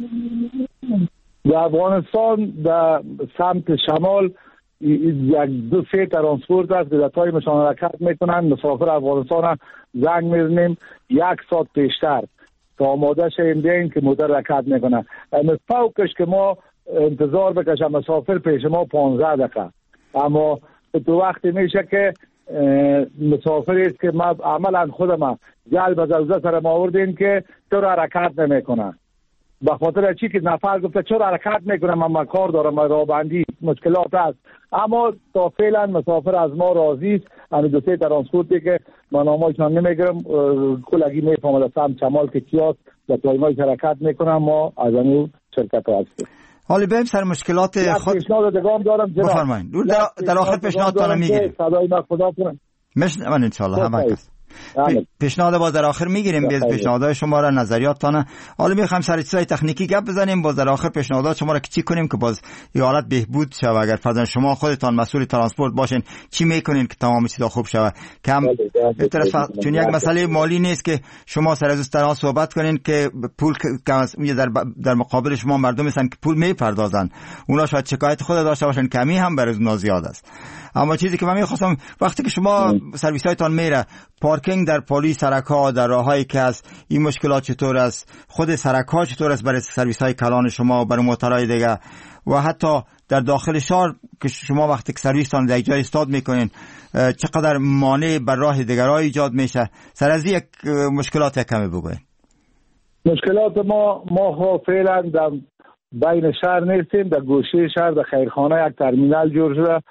در افغانستان در سمت شمال یک دو سه ترانسپورت است که در تایمشان حرکت میکنن. مسافر افغانستان زنگ میزنیم یک ساعت پیشتر تا آماده شیم بیاین که موتر حرکت میکنن. فوقش که ما انتظار بکشم مسافر پیش ما پانزده دقیقه، اما تو وقتی میشه که مسافری است که ما عملا خودم جلب از اوزه سر ما آوردیم که چرا حرکت نمیکنه، به خاطر چی که نفر گفته چرا حرکت میکنم من کار دارم من راه مشکلات است، اما تا فعلا مسافر از ما راضی است. همین دو سه ترانسپورتی که من نامایشان نمیگیرم کلگی میفهمد از سمت شمال که کیاس در تایمای حرکت میکنم ما از همون شرکت ها هستیم. حالی بریم سر مشکلات خود پیشنهاد دگام دارم جناب بفرمایید. در, در آخر پیشنهادتان میگیریم. صدای من خدا کنم مش من ان شاء الله هم هست. پیشنهاد باز در آخر میگیریم بیز پیشنهادهای شما را نظریاتتان. حالا میخوایم سر چیزای تکنیکی گپ بزنیم، باز در آخر پیشنهادات شما را چی کنیم که باز این حالت بهبود شود. اگر فرضاً شما خودتان مسئول ترانسپورت باشین چی میکنین که تمام چیزا خوب شود؟ کم چون یک مسئله مالی نیست که شما سر از طرح صحبت کنین که پول که در در مقابل شما مردم هستن که پول میپردازن، اونا شاید شکایت خود داشته باشن کمی هم برای اونا زیاد است. اما چیزی که من میخواستم وقتی که شما سرویس هایتان میره پارکینگ در پلی سرک ها در راههایی که هست این مشکلات چطور است؟ خود سرک ها چطور است برای سرویس های کلان شما و برای موترهای دیگه؟ و حتی در داخل شهر که شما وقتی که سرویستان در جای استاد میکنین چقدر مانع بر راه دیگرها ایجاد میشه؟ سر از یک مشکلات یک کمی بگوین. مشکلات ما ما فعلا در بین شهر نیستیم، در گوشه شهر در خیرخانه یک ترمینال جور شده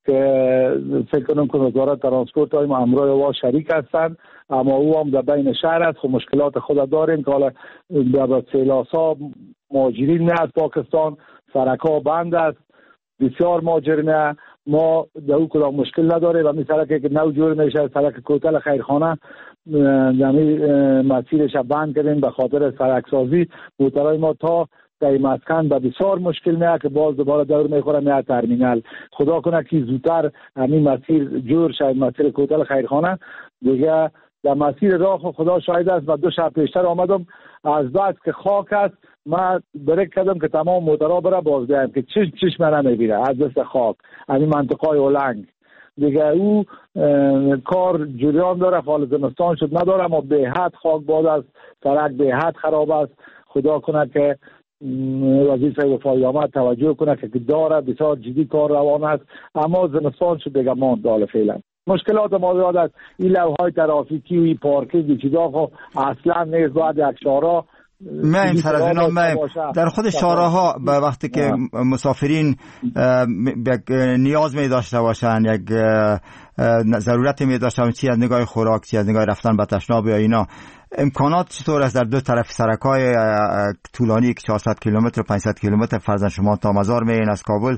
که فکر کنم که وزارت ترانسپورت های ما همراه او شریک هستند، اما او هم در بین شهر است. خب مشکلات خود داریم که حالا در سیلاسا مهاجرین میاد پاکستان، سرک ها بند است، بسیار مهاجرین. ما در او کدام مشکل نداره و می سرکی که نو جور میشه، سرک کوتل خیرخانه دمی مسیرش بند کردیم به خاطر سرک سازی. موترهای ما تا در مسکن به بسیار مشکل میاد که باز دوباره دور میخوره میاد ترمینال. خدا کنه که زودتر همین مسیر جور شد، مسیر کوتل خیرخانه دیگه. در مسیر راه خدا شاهد است و دو شب پیشتر آمدم از بعد که خاک است من بریک کردم که تمام موترها برای باز دهیم که چش چش من نمیبینه از دست خاک همین منطقه های اولنگ دیگه. او کار جریان داره، حال زمستان شد نداره، اما به حد خاک باز است، سرک به حد خراب است. خدا کنه که وزیر صاحب وفای آمد توجه کنه که داره بسیار جدی کار روان است، اما زمستان شد دیگه ماند داله فعلا. مشکلات ما زیاد است. این لوحهای ترافیکی و این پارکینگ و چیزا خب اصلا نیست. باید یک شارع میم سر از اینا میم در خود شارع‌ها به وقتی که مسافرین نیاز می داشته باشن، یک ضرورت می داشته چی از نگاه خوراک، چی از نگاه رفتن به تشناب یا اینا، امکانات چطور است در دو طرف سرک‌های طولانی که چهارصد کیلومتر و پانصد کیلومتر فرضاً شما تا مزار میین از کابل،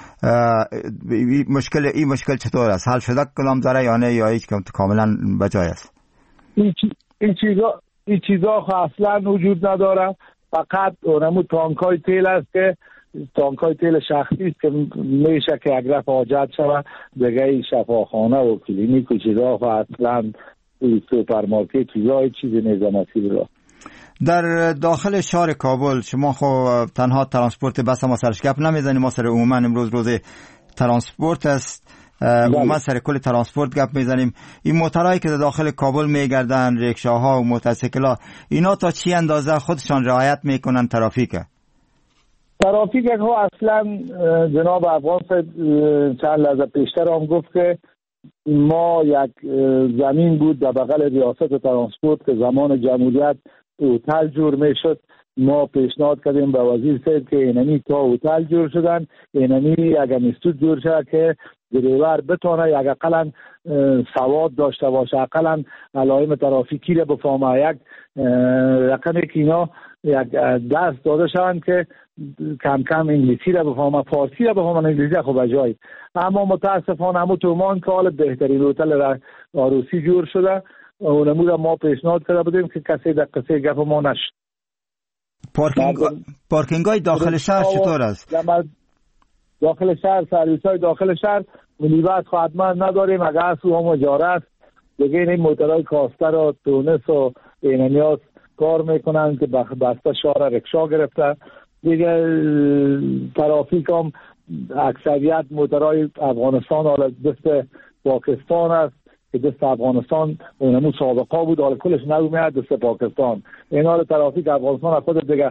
این مشکل این مشکل چطور است؟ حل شده کلام داره یا نه یا هیچ کاملا بجای است؟ این چیزا این چیزا اصلا وجود نداره. فقط اونمو تانکای تیل است که تانکای تیل شخصی است که میشه که اگر حاجت شود دیگه شفاخانه و کلینیک و چیزا اصلا سوپرمارکت چیزا چیزی نیست مسیر را. در داخل شهر کابل شما خب تنها ترانسپورت بس ما سرش گپ نمیزنیم، ما سر عموما امروز روز ترانسپورت است، عموما سر کل ترانسپورت گپ میزنیم. این موترهایی که در داخل کابل میگردن، ریکشاها و موتورسیکل‌ها، اینا تا چی اندازه خودشان رعایت میکنن ترافیک؟ ترافیک ها اصلا جناب افغان چند لحظه پیشتر هم گفت که ما یک زمین بود در بغل ریاست ترانسپورت که زمان جمهوریت هتل جور میشد. ما پیشنهاد کردیم به وزیر صاحب که اینمی تا هتل جور شدن، اینمی یک انستیتوت جور شد که دریور بتونه یک اقلا سواد داشته باشه، اقلا علائم ترافیکی را بفهمه، یک رقمی که اینا یک دست داده شوند که کم کم انگلیسی را بفهمه، فارسی را بفهمه، انگلیسی خب اجای. اما متاسفانه همون تومان که حال بهترین هتل عروسی جور شده اونمو را ما پیشنهاد کرده بودیم که کسی در قصه گپ ما نشد. پارکینگ پارکینگ های داخل شهر چطور است؟ داخل شهر سرویس های داخل شهر منیبت حتما نداریم، اگر سو هم اجاره است دیگه این موترهای کاستر و تونس و اینمیاس کار میکنن که بسته شهر رکشا گرفته دیگه. ترافیک هم اکثریت موترهای افغانستان حالا دست پاکستان است که دست افغانستان اونمو سابقا بود، حالا کلش نرو میاد دست پاکستان. این حال ترافیک افغانستان خود دیگه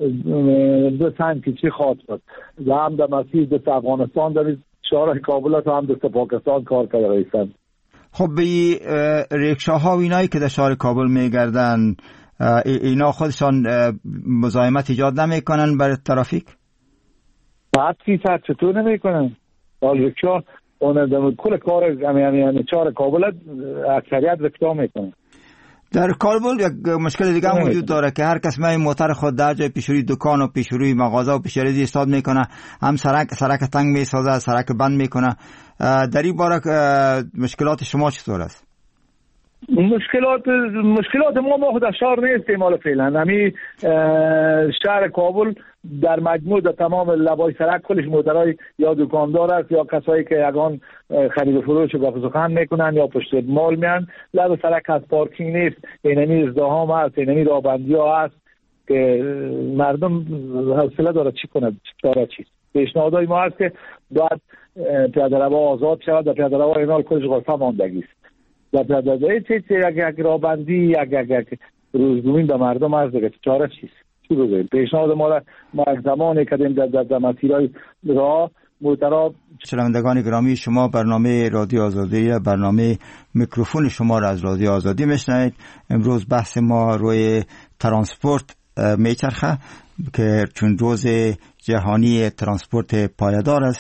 دو سنگ پیچی خواهد شد و هم در مسیر دست افغانستان در شهر کابل تا هم دست پاکستان کار کرده رئیسن. خب به ریکشاها و اینایی که در شهر کابل میگردن اینا خودشان مزاحمت ایجاد نمیکنن برای ترافیک؟ بعد کی سر چطور نمیکنن؟ حال ریکشا اون کل کار یعنی یعنی چهار کابل اکثریت رکشا میکنن. در کابل یک مشکل دیگه هم وجود داره که هر کس می موتر خود در جای پیشروی دکان و پیشروی مغازه و پیشروی ایستاد میکنه، هم سرک سرک تنگ میسازه، سرک بند میکنه. در این باره مشکلات شما چطور است؟ مشکلات مشکلات ما ما خود شهر نیستیم حالا فعلا. همین شهر کابل در مجموع در تمام لبای سرک کلش موترهای یا دکاندار است یا کسایی که یگان خرید و فروش و گپ و سخن میکنن یا پشت مال میان. لب سرک از پارکینگ نیست، اینمی ازدحام هست، اینمی راهبندی ها هست که مردم حوصله داره چی کنه چاره چی. پیشنهادهای ما هست که باید پیاده رو آزاد شود، در پیاده رو اینال کلش غرفه ماندگی است. در پیاده رو چی چی یک یک راهبندی یک یک یک روزگوین به مردم هست دیگه چاره چیست. چی بگویم؟ پیشنهاد ما را ما یک زمانی کردیم در در, در مسیرهای راه موترها. شنوندگان گرامی، شما برنامه رادیو آزادی، برنامه میکروفون شما را از رادیو آزادی میشنوید. امروز بحث ما روی ترانسپورت میچرخه که چون روز جهانی ترانسپورت پایدار است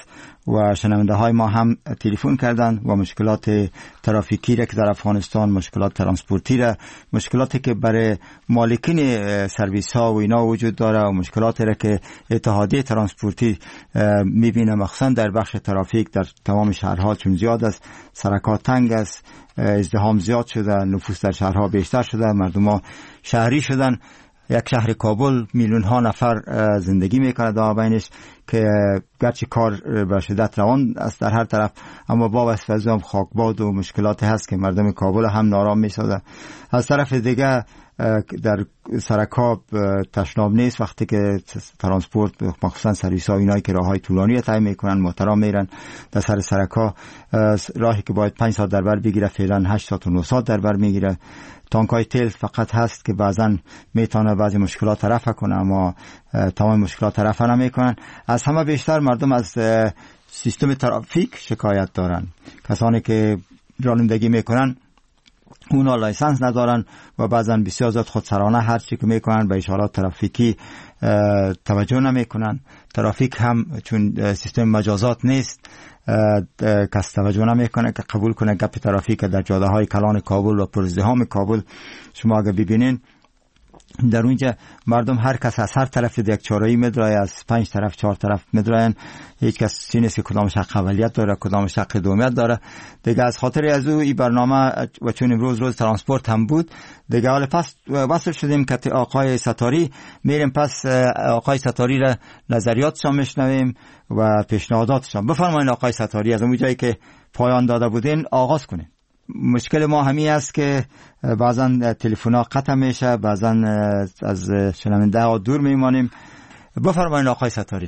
و شنونده های ما هم تلفن کردند و مشکلات ترافیکی را که در افغانستان، مشکلات ترانسپورتی را، مشکلاتی که برای مالکین سرویس ها و اینا وجود داره و مشکلاتی را که اتحادیه ترانسپورتی میبینه مخصوصا در بخش ترافیک در تمام شهرها، چون زیاد است، سرکات تنگ است، ازدحام زیاد شده، نفوس در شهرها بیشتر شده، مردم ها شهری شدن. یک شهر کابل میلیون ها نفر زندگی میکنه در بینش که گرچه کار به شدت روان است در هر طرف، اما با واسطه هم خاکباد و مشکلات هست که مردم کابل هم نارام میسازه. از طرف دیگه در سرکاب تشناب نیست وقتی که ترانسپورت مخصوصا سرویس ها اینایی که راه های طولانی طی میکنن محترم میرن در سر سرکا، راهی که باید پنج ساعت در بر بگیره فعلا هشت ساعت و نه ساعت در بر میگیره. تانک های تیل فقط هست که بعضا میتونه بعضی مشکلات رفع کنه اما تمام مشکلات رفع نمیکنن. از همه بیشتر مردم از سیستم ترافیک شکایت دارن. کسانی که رانندگی میکنن اونا لایسنس ندارن و بعضا بسیار زیاد خودسرانه هر چی که میکنن به اشارات ترافیکی توجه نمیکنن. ترافیک هم چون سیستم مجازات نیست کس توجه نمیکنه که قبول کنه گپ ترافیک در جاده های کلان کابل و پرازدحام کابل. شما اگه ببینین در اونجا مردم هر کس از هر طرف یک چهارراه میدرایه، از پنج طرف چهار طرف میدراین، هیچ کس چیزی که کدام شق اولیت داره کدام شق دومیت داره دیگه. از خاطر از او این برنامه و چون امروز روز ترانسپورت هم بود دیگه حالا پس وصل شدیم که آقای ستاری میریم پس آقای ستاری را نظریاتشان میشنویم و پیشنهاداتشان. بفرمایید آقای ستاری، از اون جایی که پایان داده بودین آغاز کنید. مشکل ما همین است که بعضا تلفن‌ها قطع میشه، بعضا از شنونده ها دور میمانیم. بفرمایید آقای ستاری.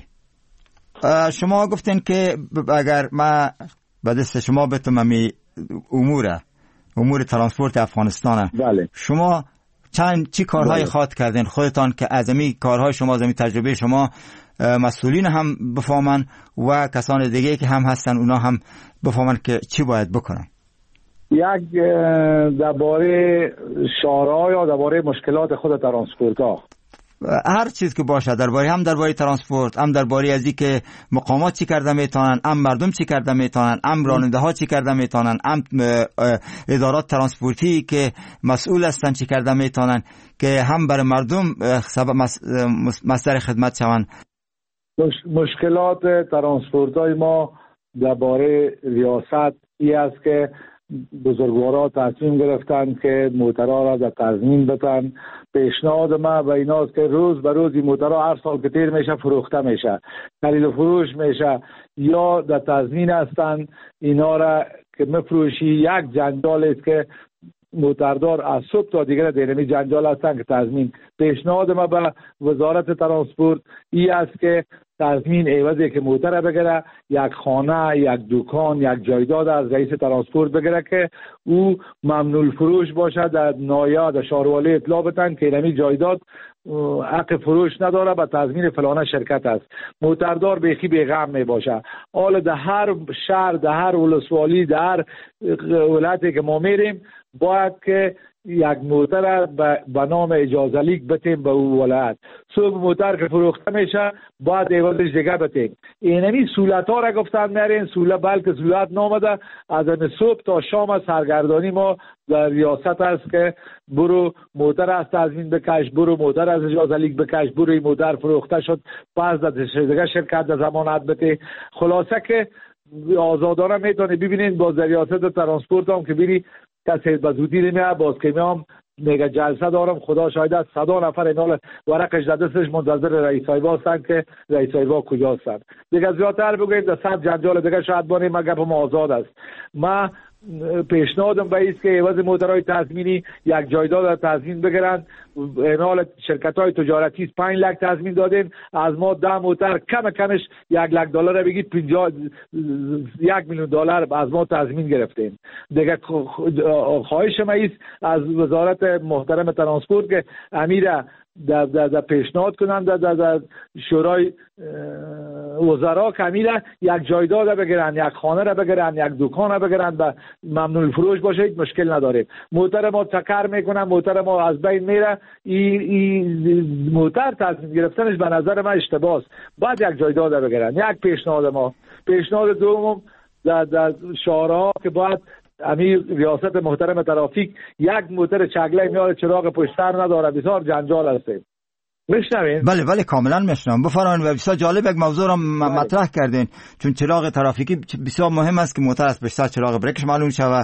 شما گفتین که اگر ما به دست شما بتونم می امور امور ترانسپورت افغانستان، بله. شما چند چی کارهای بله. خواهد کردین خودتان که از این کارهای شما، از این تجربه شما مسئولین هم بفهمن و کسان دیگه که هم هستن اونا هم بفهمن که چی باید بکنن؟ یک درباره شارع یا درباره مشکلات خود ترانسپورت ها، هر چیز که باشه، درباره هم درباره ترانسپورت، هم درباره ازی که مقامات چی کرده میتونن، هم مردم چی کرده میتونن، هم راننده ها چی کرده میتونن، هم ادارات ترانسپورتی که مسئول هستن چی کرده میتونن که هم برای مردم سبب مصدر خدمت شون. مشکلات ترانسپورت های ما درباره ریاست ای است که بزرگوارا تصمیم گرفتن که موترها را در تضمین بتن. پیشنهاد ما و ایناست که روز به روز این موترها هر سال که تیر میشه فروخته میشه، خرید و فروش میشه یا در تضمین هستن. اینا را که مفروشی یک جنجال است که موتردار از صبح تا دیگر دینمی جنجال هستن که تضمین. پیشنهاد ما به وزارت ترانسپورت ای است که تضمین عوضی که موتر بگیره یک خانه، یک دکان، یک جایداد از رئیس ترانسپورت بگیره که او ممنوع الفروش باشه، در نایه در شهروالی اطلاع بدن که اینمی جایداد حق فروش نداره به تضمین فلانه شرکت است. موتردار بیخی بیغم می باشه. حالا در هر شهر، در هر ولسوالی، در هر ولایتی که ما میریم باید که یک موتر به نام اجازه لیک بتیم به او ولایت. صبح موتر که فروخته میشه باید ایوازش دیگه بتیم. اینمی سهولت ها را گفتن نرین سهولت، بلکه سهولت نامده. از این صبح تا شام سرگردانی ما در ریاست است که برو موتر از تضمین بکش، برو موتر از اجازه لیک بکش، برو این موتر فروخته شد پس در دیگه شرکت در ضمانت بده. خلاصه که آزادانه میتونی ببینید با ریاست ترانسپورت هم که بینی کسی به زودی نمیه. باز که میام میگه جلسه دارم، خدا شاهد است صدا نفر اینال ورقش در دستش منتظر رئیس صاحب هستن که رئیس صاحب کجا هستن. دیگه زیادتر بگویم در صد جنجال دیگه شاید بانیم. ما گپم آزاد است. ما پیشنهادم به است که عوض موترهای تضمینی یک جایداد تضمین بگیرن. اینال شرکت های تجارتی پنج لک تضمین دادین، از ما ده موتر کم کمش یک لک دلار بگید پنجاه یک میلیون دلار از ما تضمین گرفتین. دیگه خواهش ما است از وزارت محترم ترانسپورت که امیر در در در پیشنهاد کنن در در, در شورای وزرا کمیله یک جایداد بگیرن، یک خانه را بگیرن، یک دکان را بگیرن و ممنوع الفروش باشه، هیچ مشکل نداره. موتر ما تکر میکنن، موتر ما از بین میره. این ای موتر تصمیم گرفتنش به نظر من اشتباهه. بعد یک جایداد بگیرن. یک پیشنهاد ما. پیشنهاد دوم در در شهرها که باید امیر ریاست محترم ترافیک یک موتر چگله میاره چراغ پشت سر نداره، بسیار جنجال هسته. میشنوین؟ بله بله کاملا میشنم. بفرمایید. و بسیار جالب یک موضوع را مطرح کردین، چون چراغ ترافیکی بسیار مهم است که موتر از پشت سر چراغ بریکش معلوم شود.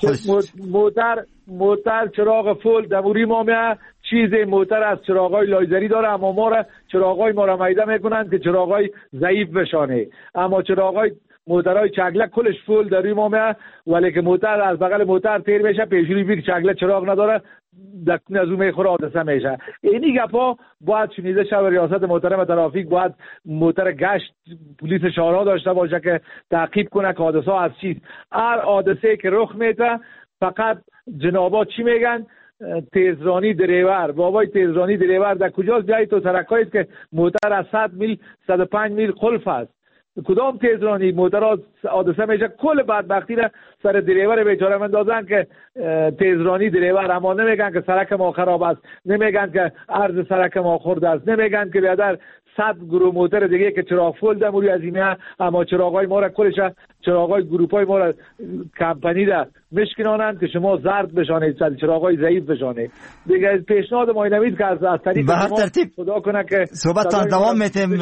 موتر موتر چراغ فول دموری ما میه چیز موتر از چراغای لایزری داره، اما ما را چراغای ما را میده میکنن که چراغای ضعیف بشانه، اما چراغای موترهای چگله کلش فول در روی ما میه، ولی که موتر از بغل موتر تیر میشه پیشوری بیر چگله چراغ نداره دکتون از اون میخوره حادثه میشه. اینی گپا باید شنیده شود. ریاست محترم ترافیک باید موتر گشت پلیس شهرها داشته باشه که تعقیب کنه که حادثه از چیز هر حادثه که رخ میده فقط جنابا چی میگن تیزرانی دریور. بابای تیزرانی دریور در کجاست؟ جایی تو سرکایید که موتر از صد میل صد و پنج میل خلف است. کدام تیزرانی؟ موتر حادثه میشه کل بدبختی را سر دریور بیچاره مندازن که تیزرانی دریور. اما نمیگن که سرک ما خراب است، نمیگن که عرض سرک ما خورد است، نمیگن که بیادر صد گروه موتر دیگه که چراغ فول دموری از اینه، اما چراغای ما را کلش چراغای گروپای ما را کمپانی را مشکنانند که شما زرد بشانید، چراغای ضعیف بشانید. دیگه پیشنهاد ما اینه که از طریق شما خدا کنه که صحبتتان دوام میتیم.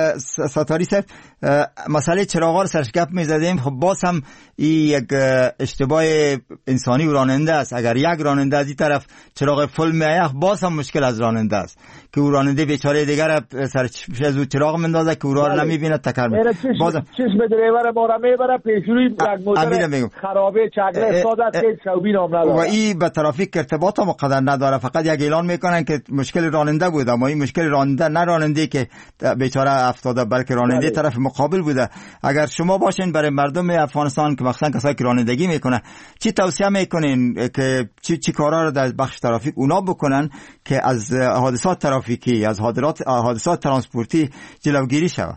ستاری صاحب مسئله چراغا رو سرش گپ میزدیم. خب باز هم این یک اشتباه انسانی و راننده است. اگر یک راننده از این طرف چراغ فل میایه باز هم مشکل از راننده است که او راننده بیچاره دیگر سر از چراغ مندازه که او را نمیبینه تکر میکنه. باز چشم دریور ما را میبره پیشوری یک موتر خرابه چگله استاد است که شوبی نام نداره. و این به ترافیک ارتباط هم قدر نداره، فقط یک اعلان میکنن که مشکل راننده بود، اما این مشکل راننده نه راننده که بیچاره افتاده بلکه راننده طرف مقابل بوده. اگر شما باشین برای مردم افغانستان که مخصوصا کسایی که رانندگی میکنن چی توصیه میکنین که چی چی کارا رو در بخش ترافیک اونا بکنن که از حادثات ترافیکی، از حادثات حادثات ترانسپورتی جلوگیری شود؟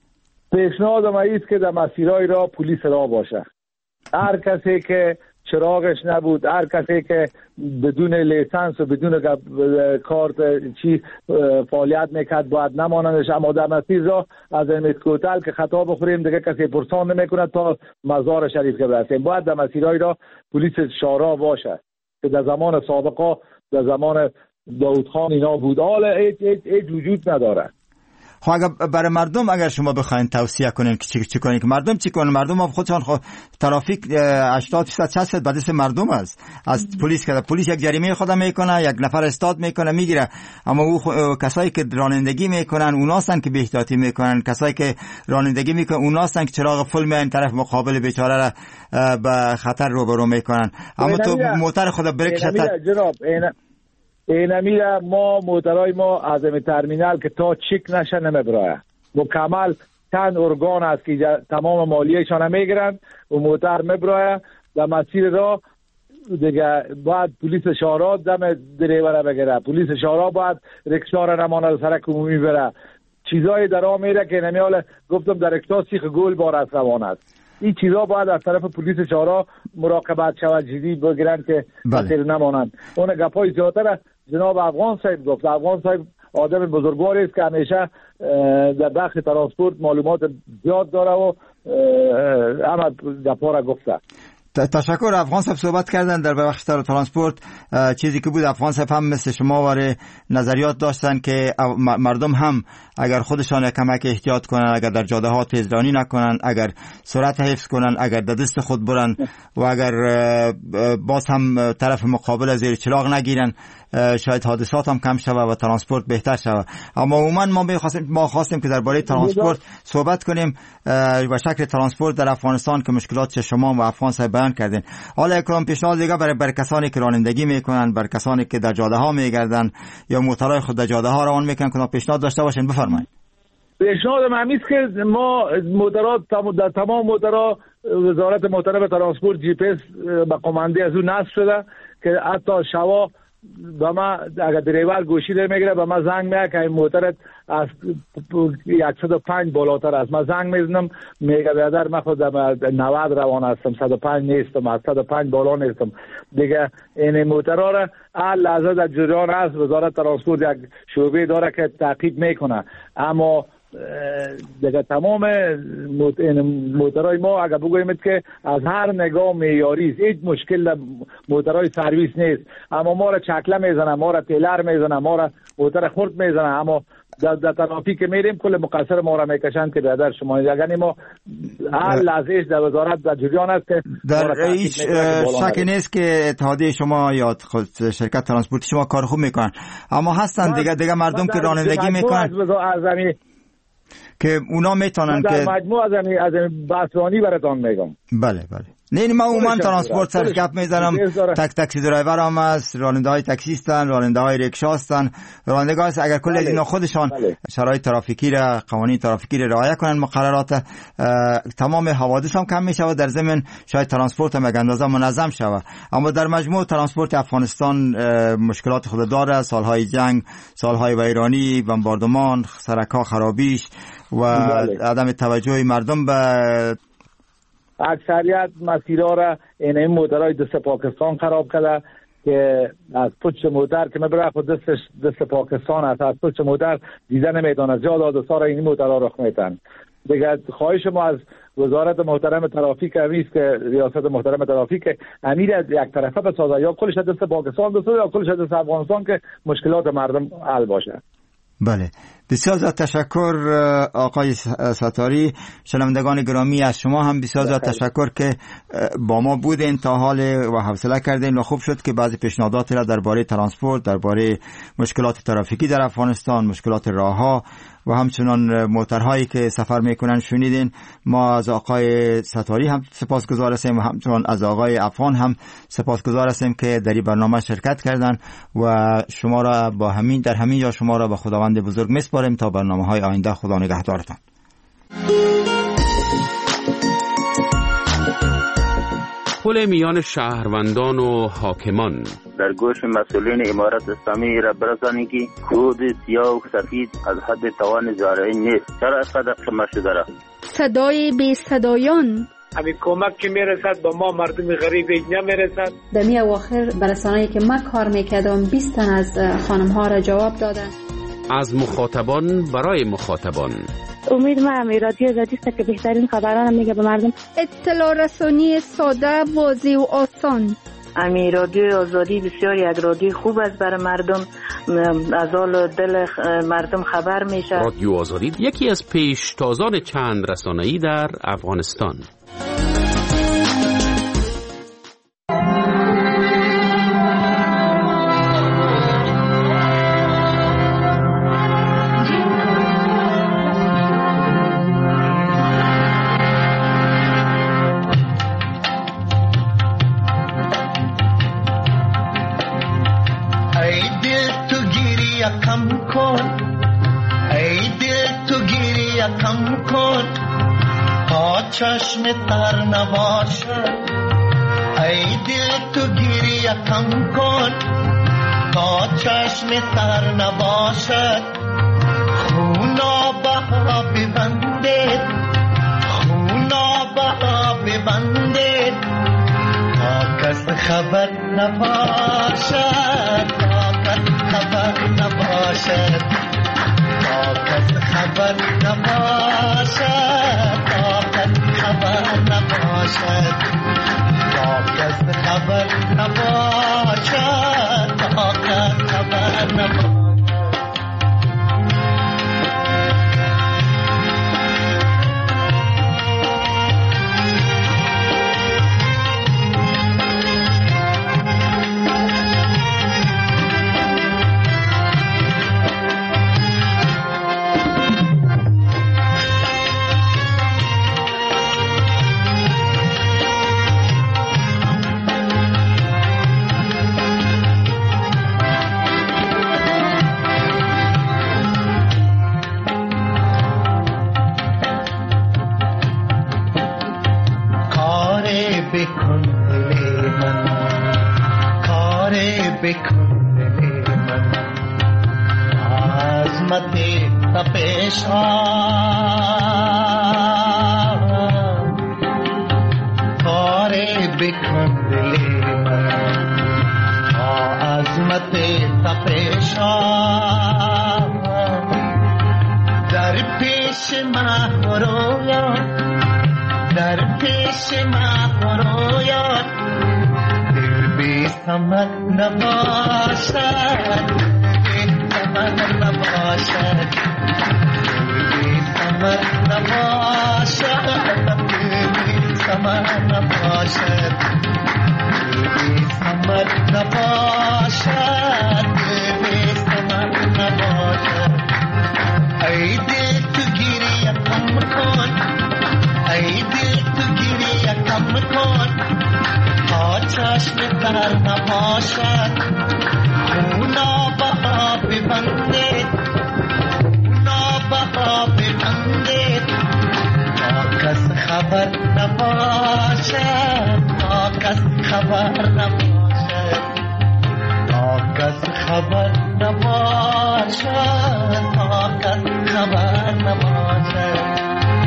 پیشنهاد ما است که در مسیرهای را پلیس را باشه. هر کسی که چراغش نبود، هر کسی که بدون لیسانس و بدون کارت چی فعالیت میکرد باید نمانندش. اما در مسیر را از امیتکوتل که خطا بخوریم دیگه کسی پرسان نمیکنه تا مزار شریف که برسیم. باید در مسیرهای را پلیس شارع باشه که در زمان سابقا در زمان داود خان اینا بود. حالا هیچ وجود نداره. خب اگر برای مردم اگر شما بخواین توصیه کنین که چی چی کنین که مردم چی کنن؟ مردم خودشان خود ترافیک هشتاد درصد شصت بعد از مردم است. از پلیس که پلیس یک جریمه خود میکنه، یک نفر استاد میکنه میگیره، اما او کسایی که رانندگی میکنن اوناستن که بی احتیاطی میکنن. کسایی که رانندگی میکنن اوناستن که چراغ فل میان طرف مقابل بیچاره را به خطر روبرو میکنن. اما تو موتر خود بریکش جناب این میره ما موترهای ما از این ترمینال که تا چک نشه نمیبرایه. مکمل چند ارگان است که تمام مالیهشان میگیرن و موتر میبرایه در مسیر را دیگه. باید پلیس شهرها دم دریور بگیره، پلیس شهرها باید رکشا را نمانه سرک عمومی بره. چیزای در آ میره که نمیاله گفتم در رکشا سیخ گل بار از روان است. این چیزا باید از طرف پلیس شهرها مراقبت شود، جدی بگیرن که بسیر نمانند. اون گپای زیادتر جناب افغان صاحب گفت. افغان صاحب آدم بزرگواری است که همیشه در بخش ترانسپورت معلومات زیاد داره و همه گپا را گفته. تشکر. افغان صاحب صحبت کردن در بخش ترانسپورت. چیزی که بود افغان صاحب هم مثل شما واره نظریات داشتن که مردم هم اگر خودشان کمک احتیاط کنن، اگر در جاده ها تیزرانی نکنن، اگر سرعت حفظ کنن، اگر در دست خود برن و اگر باز هم طرف مقابل زیر چراغ نگیرن، شاید حادثات هم کم شود و ترانسپورت بهتر شود. اما عموما ما می‌خواستیم ما خواستیم که درباره ترانسپورت صحبت کنیم و شکل ترانسپورت در افغانستان که مشکلات شما و افغان صاحب بیان کردین. حالا یک پیشنهاد دیگه برای بر کسانی که رانندگی میکنن، بر کسانی که در جاده ها میگردن یا موترهای خود در جاده ها روان میکنن که پیشنهاد داشته باشین. بفرمایید. پیشنهاد من است که ما موترات در تمام موترها وزارت محترم ترانسپورت جی پی اس با قماندی از اون نصب شده که حتی شوا به ما اگر دریور گوشی ده میگیره به ما زنگ میگه که این موترت از صد و پنج بالاتر است. من زنگ میزنم میگه برادر من خود نود روان هستم، صد و پنج نیستم، از صد و پنج بالا نیستم. دیگه این موترها را هر لحظه در جریان است. وزارت ترانسپورت یک شعبه داره که تعقیب میکنه، اما دیگه تمام موترهای ما اگر بگوییم که از هر نگاه معیاری است، هیچ مشکل موترهای سرویس نیست. اما ما را چکله میزنه، ما را تیلر میزنه، ما را موتر خرد میزنه، اما در, در ترافیک میریم کل مقصر ما را میکشند که برادر شما یعنی ما هر لحظه در وزارت در جریان است که در هیچ شکی نیست که اتحادیه شما یا شرکت ترانسپورت شما کار خوب میکنن، اما هستن دیگه دیگه مردم که رانندگی میکنن که اونا میتونن که در مجموع از این از این بحثانی براتون میگم. بله بله نه من عموما ترانسپورت سر گپ میزنم. تک تاکسی درایور هم است، راننده های تاکسی هستن، راننده های رکشا هستن، رانندگان هست. اگر کل از اینا خودشان بله. شرایط ترافیکی را قوانین ترافیکی را رعایت کنن، مقررات تمام حوادث هم کم میشه و در ضمن شاید ترانسپورت هم یک اندازه منظم شود. اما در مجموع ترانسپورت افغانستان مشکلات خود داره. سالهای جنگ، سالهای ویرانی، بمباردمان، سرک‌ها خرابیش و بله. عدم توجه مردم به اکثریت مسیرها را این این موترهای دست پاکستان خراب کرده که از پشت موتر که مبره خود دست دست پاکستان است، از پشت موتر دیده نمیتونه زیاد حادثه را این موترها رخ میتن. دیگه خواهش ما از وزارت محترم ترافیک همیست که ریاست محترم ترافیک امیر یک طرفه بسازه، یا کلش دست پاکستان بسازه یا کلش دست افغانستان که مشکلات مردم حل باشه. بله بسیار زیاد تشکر آقای ستاری. شنوندگان گرامی از شما هم بسیار زیاد تشکر که با ما بودین تا حال و حوصله کردین و خوب شد که بعضی پیشنهادات را درباره ترانسپورت، درباره مشکلات ترافیکی در افغانستان، مشکلات راهها و همچنان موترهایی که سفر میکنن شنیدین. ما از آقای ستاری هم سپاسگزار هستیم و همچنان از آقای افغان هم سپاسگزار هستیم که در این برنامه شرکت کردن و شما را با همین در همین جا شما را به خداوند بزرگ میسپاریم تا برنامه‌های آینده. خدا نگهدارتان. پل میان شهروندان و حاکمان در گوش مسئولین امارت اسلامی را برسانی که خود سیاه و سفید از حد توان زارعین نیست. چرا اینقدر خمه شده را؟ صدای بی صدایان همین کمک که میرسد با ما مردم غریب نمیرسد. در می اواخر برسانه‌ای که من کار میکردم بیست تن از خانم ها را جواب دادن. از مخاطبان برای مخاطبان. امید من امی رادیو آزادی است که بهترین خبران میگه به مردم. اطلاع رسانی ساده، واضح و آسان. امی رادیو آزادی بسیار یک رادیو خوب است برای مردم، از حال دل مردم خبر میشه. رادیو آزادی یکی از پیشتازان چند رسانه‌ای در افغانستان. چشم تر نباشد ای دل تو گریه کم کن تا چشم تر نباشد خونا بها ببندید خونا بها ببندید تا کس خبر نباشد تا کس خبر نباشد تا کس خبر نباشد تا کس خبر نباشد تا کس خبر نباشد تا کس خبر نباشد. بکن عظمت تپشا پاره بکن دل من با عظمت تپشا در پیش من رویان در پیش من رویان دل بی ثمر نباشد ثمر نباشد بی ثمر نباشد بی ثمر نباشد بی ثمر نباشد بی ثمر نباشد ای دل تو گیری کم کن ای دل تو گیری کم کن تا چشم تر نباشد خونا بها ببندید خونا بها ببندید تا کس خبر نباشد تا کس خبر نباشد تا کس خبر نباشد تا کس خبر نباشد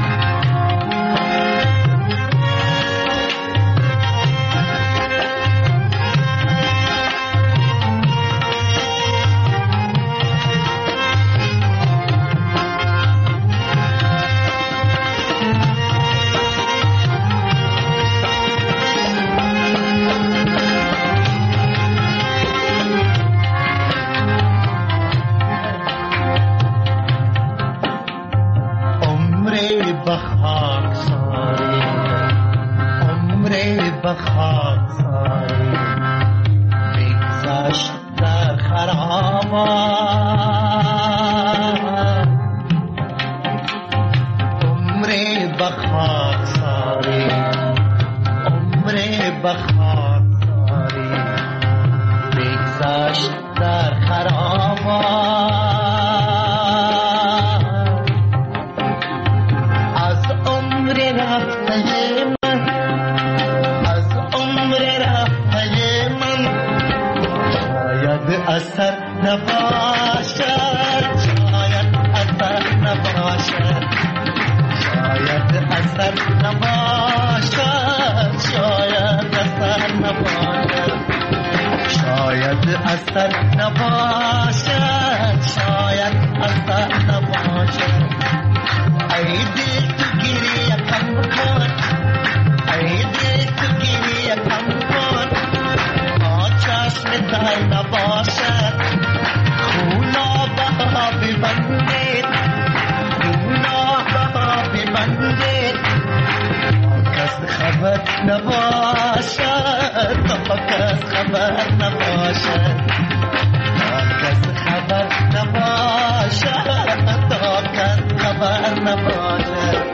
بخاک ساری عمر بخاک ساری بگذشت در خرابات عمر بخاک ساری عمر بخاک ساری بگذشت در خرابات اثر نباشد شاید اثر نباشد شاید اثر نباشد شاید اثر نباشد شاید اثر نباشد شاید اثر نباشد ای دل تو گیری کم کن ای دل تو گیری کم کن در نباشد خونا بها ببندید خونا بها ببندید کس خبر نباشد تا کس خبر نباشد تا کس خبر نباشد تا کس خبر نباشد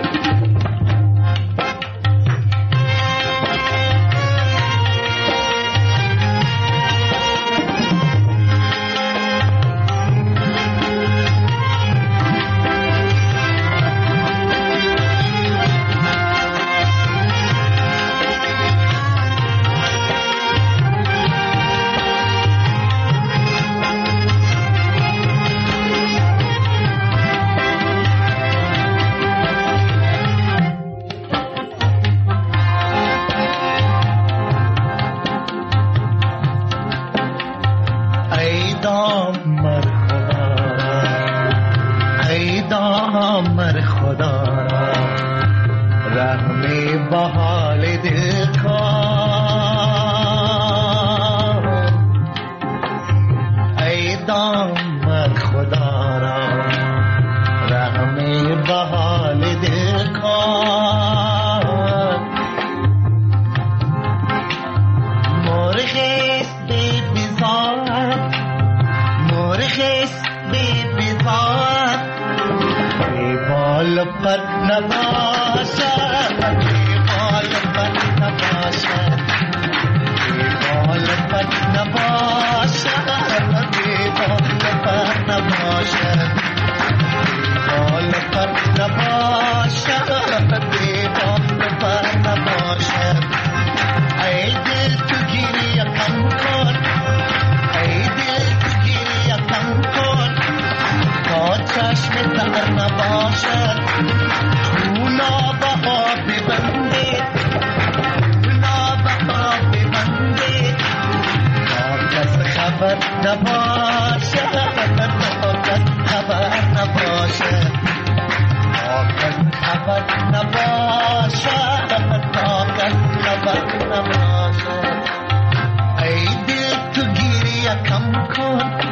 دامر خدا را رحم بحال دل کن ای دامر خدا را رحم بحال دل کن مرغیست بی بیزار مرغیست بی بیزار بال پر نباشد بال پر نباشد بال پر نباشد بال پر نباشد بال پر نباشد بال پر نباشد ای دل تو گیری کم کن ای دل تو گیری کم کن تا خبر نباشه طاقت خبر نباشه طاقت خبر نباشه طاقت خبر نباشه ای دل تو گیری کم کن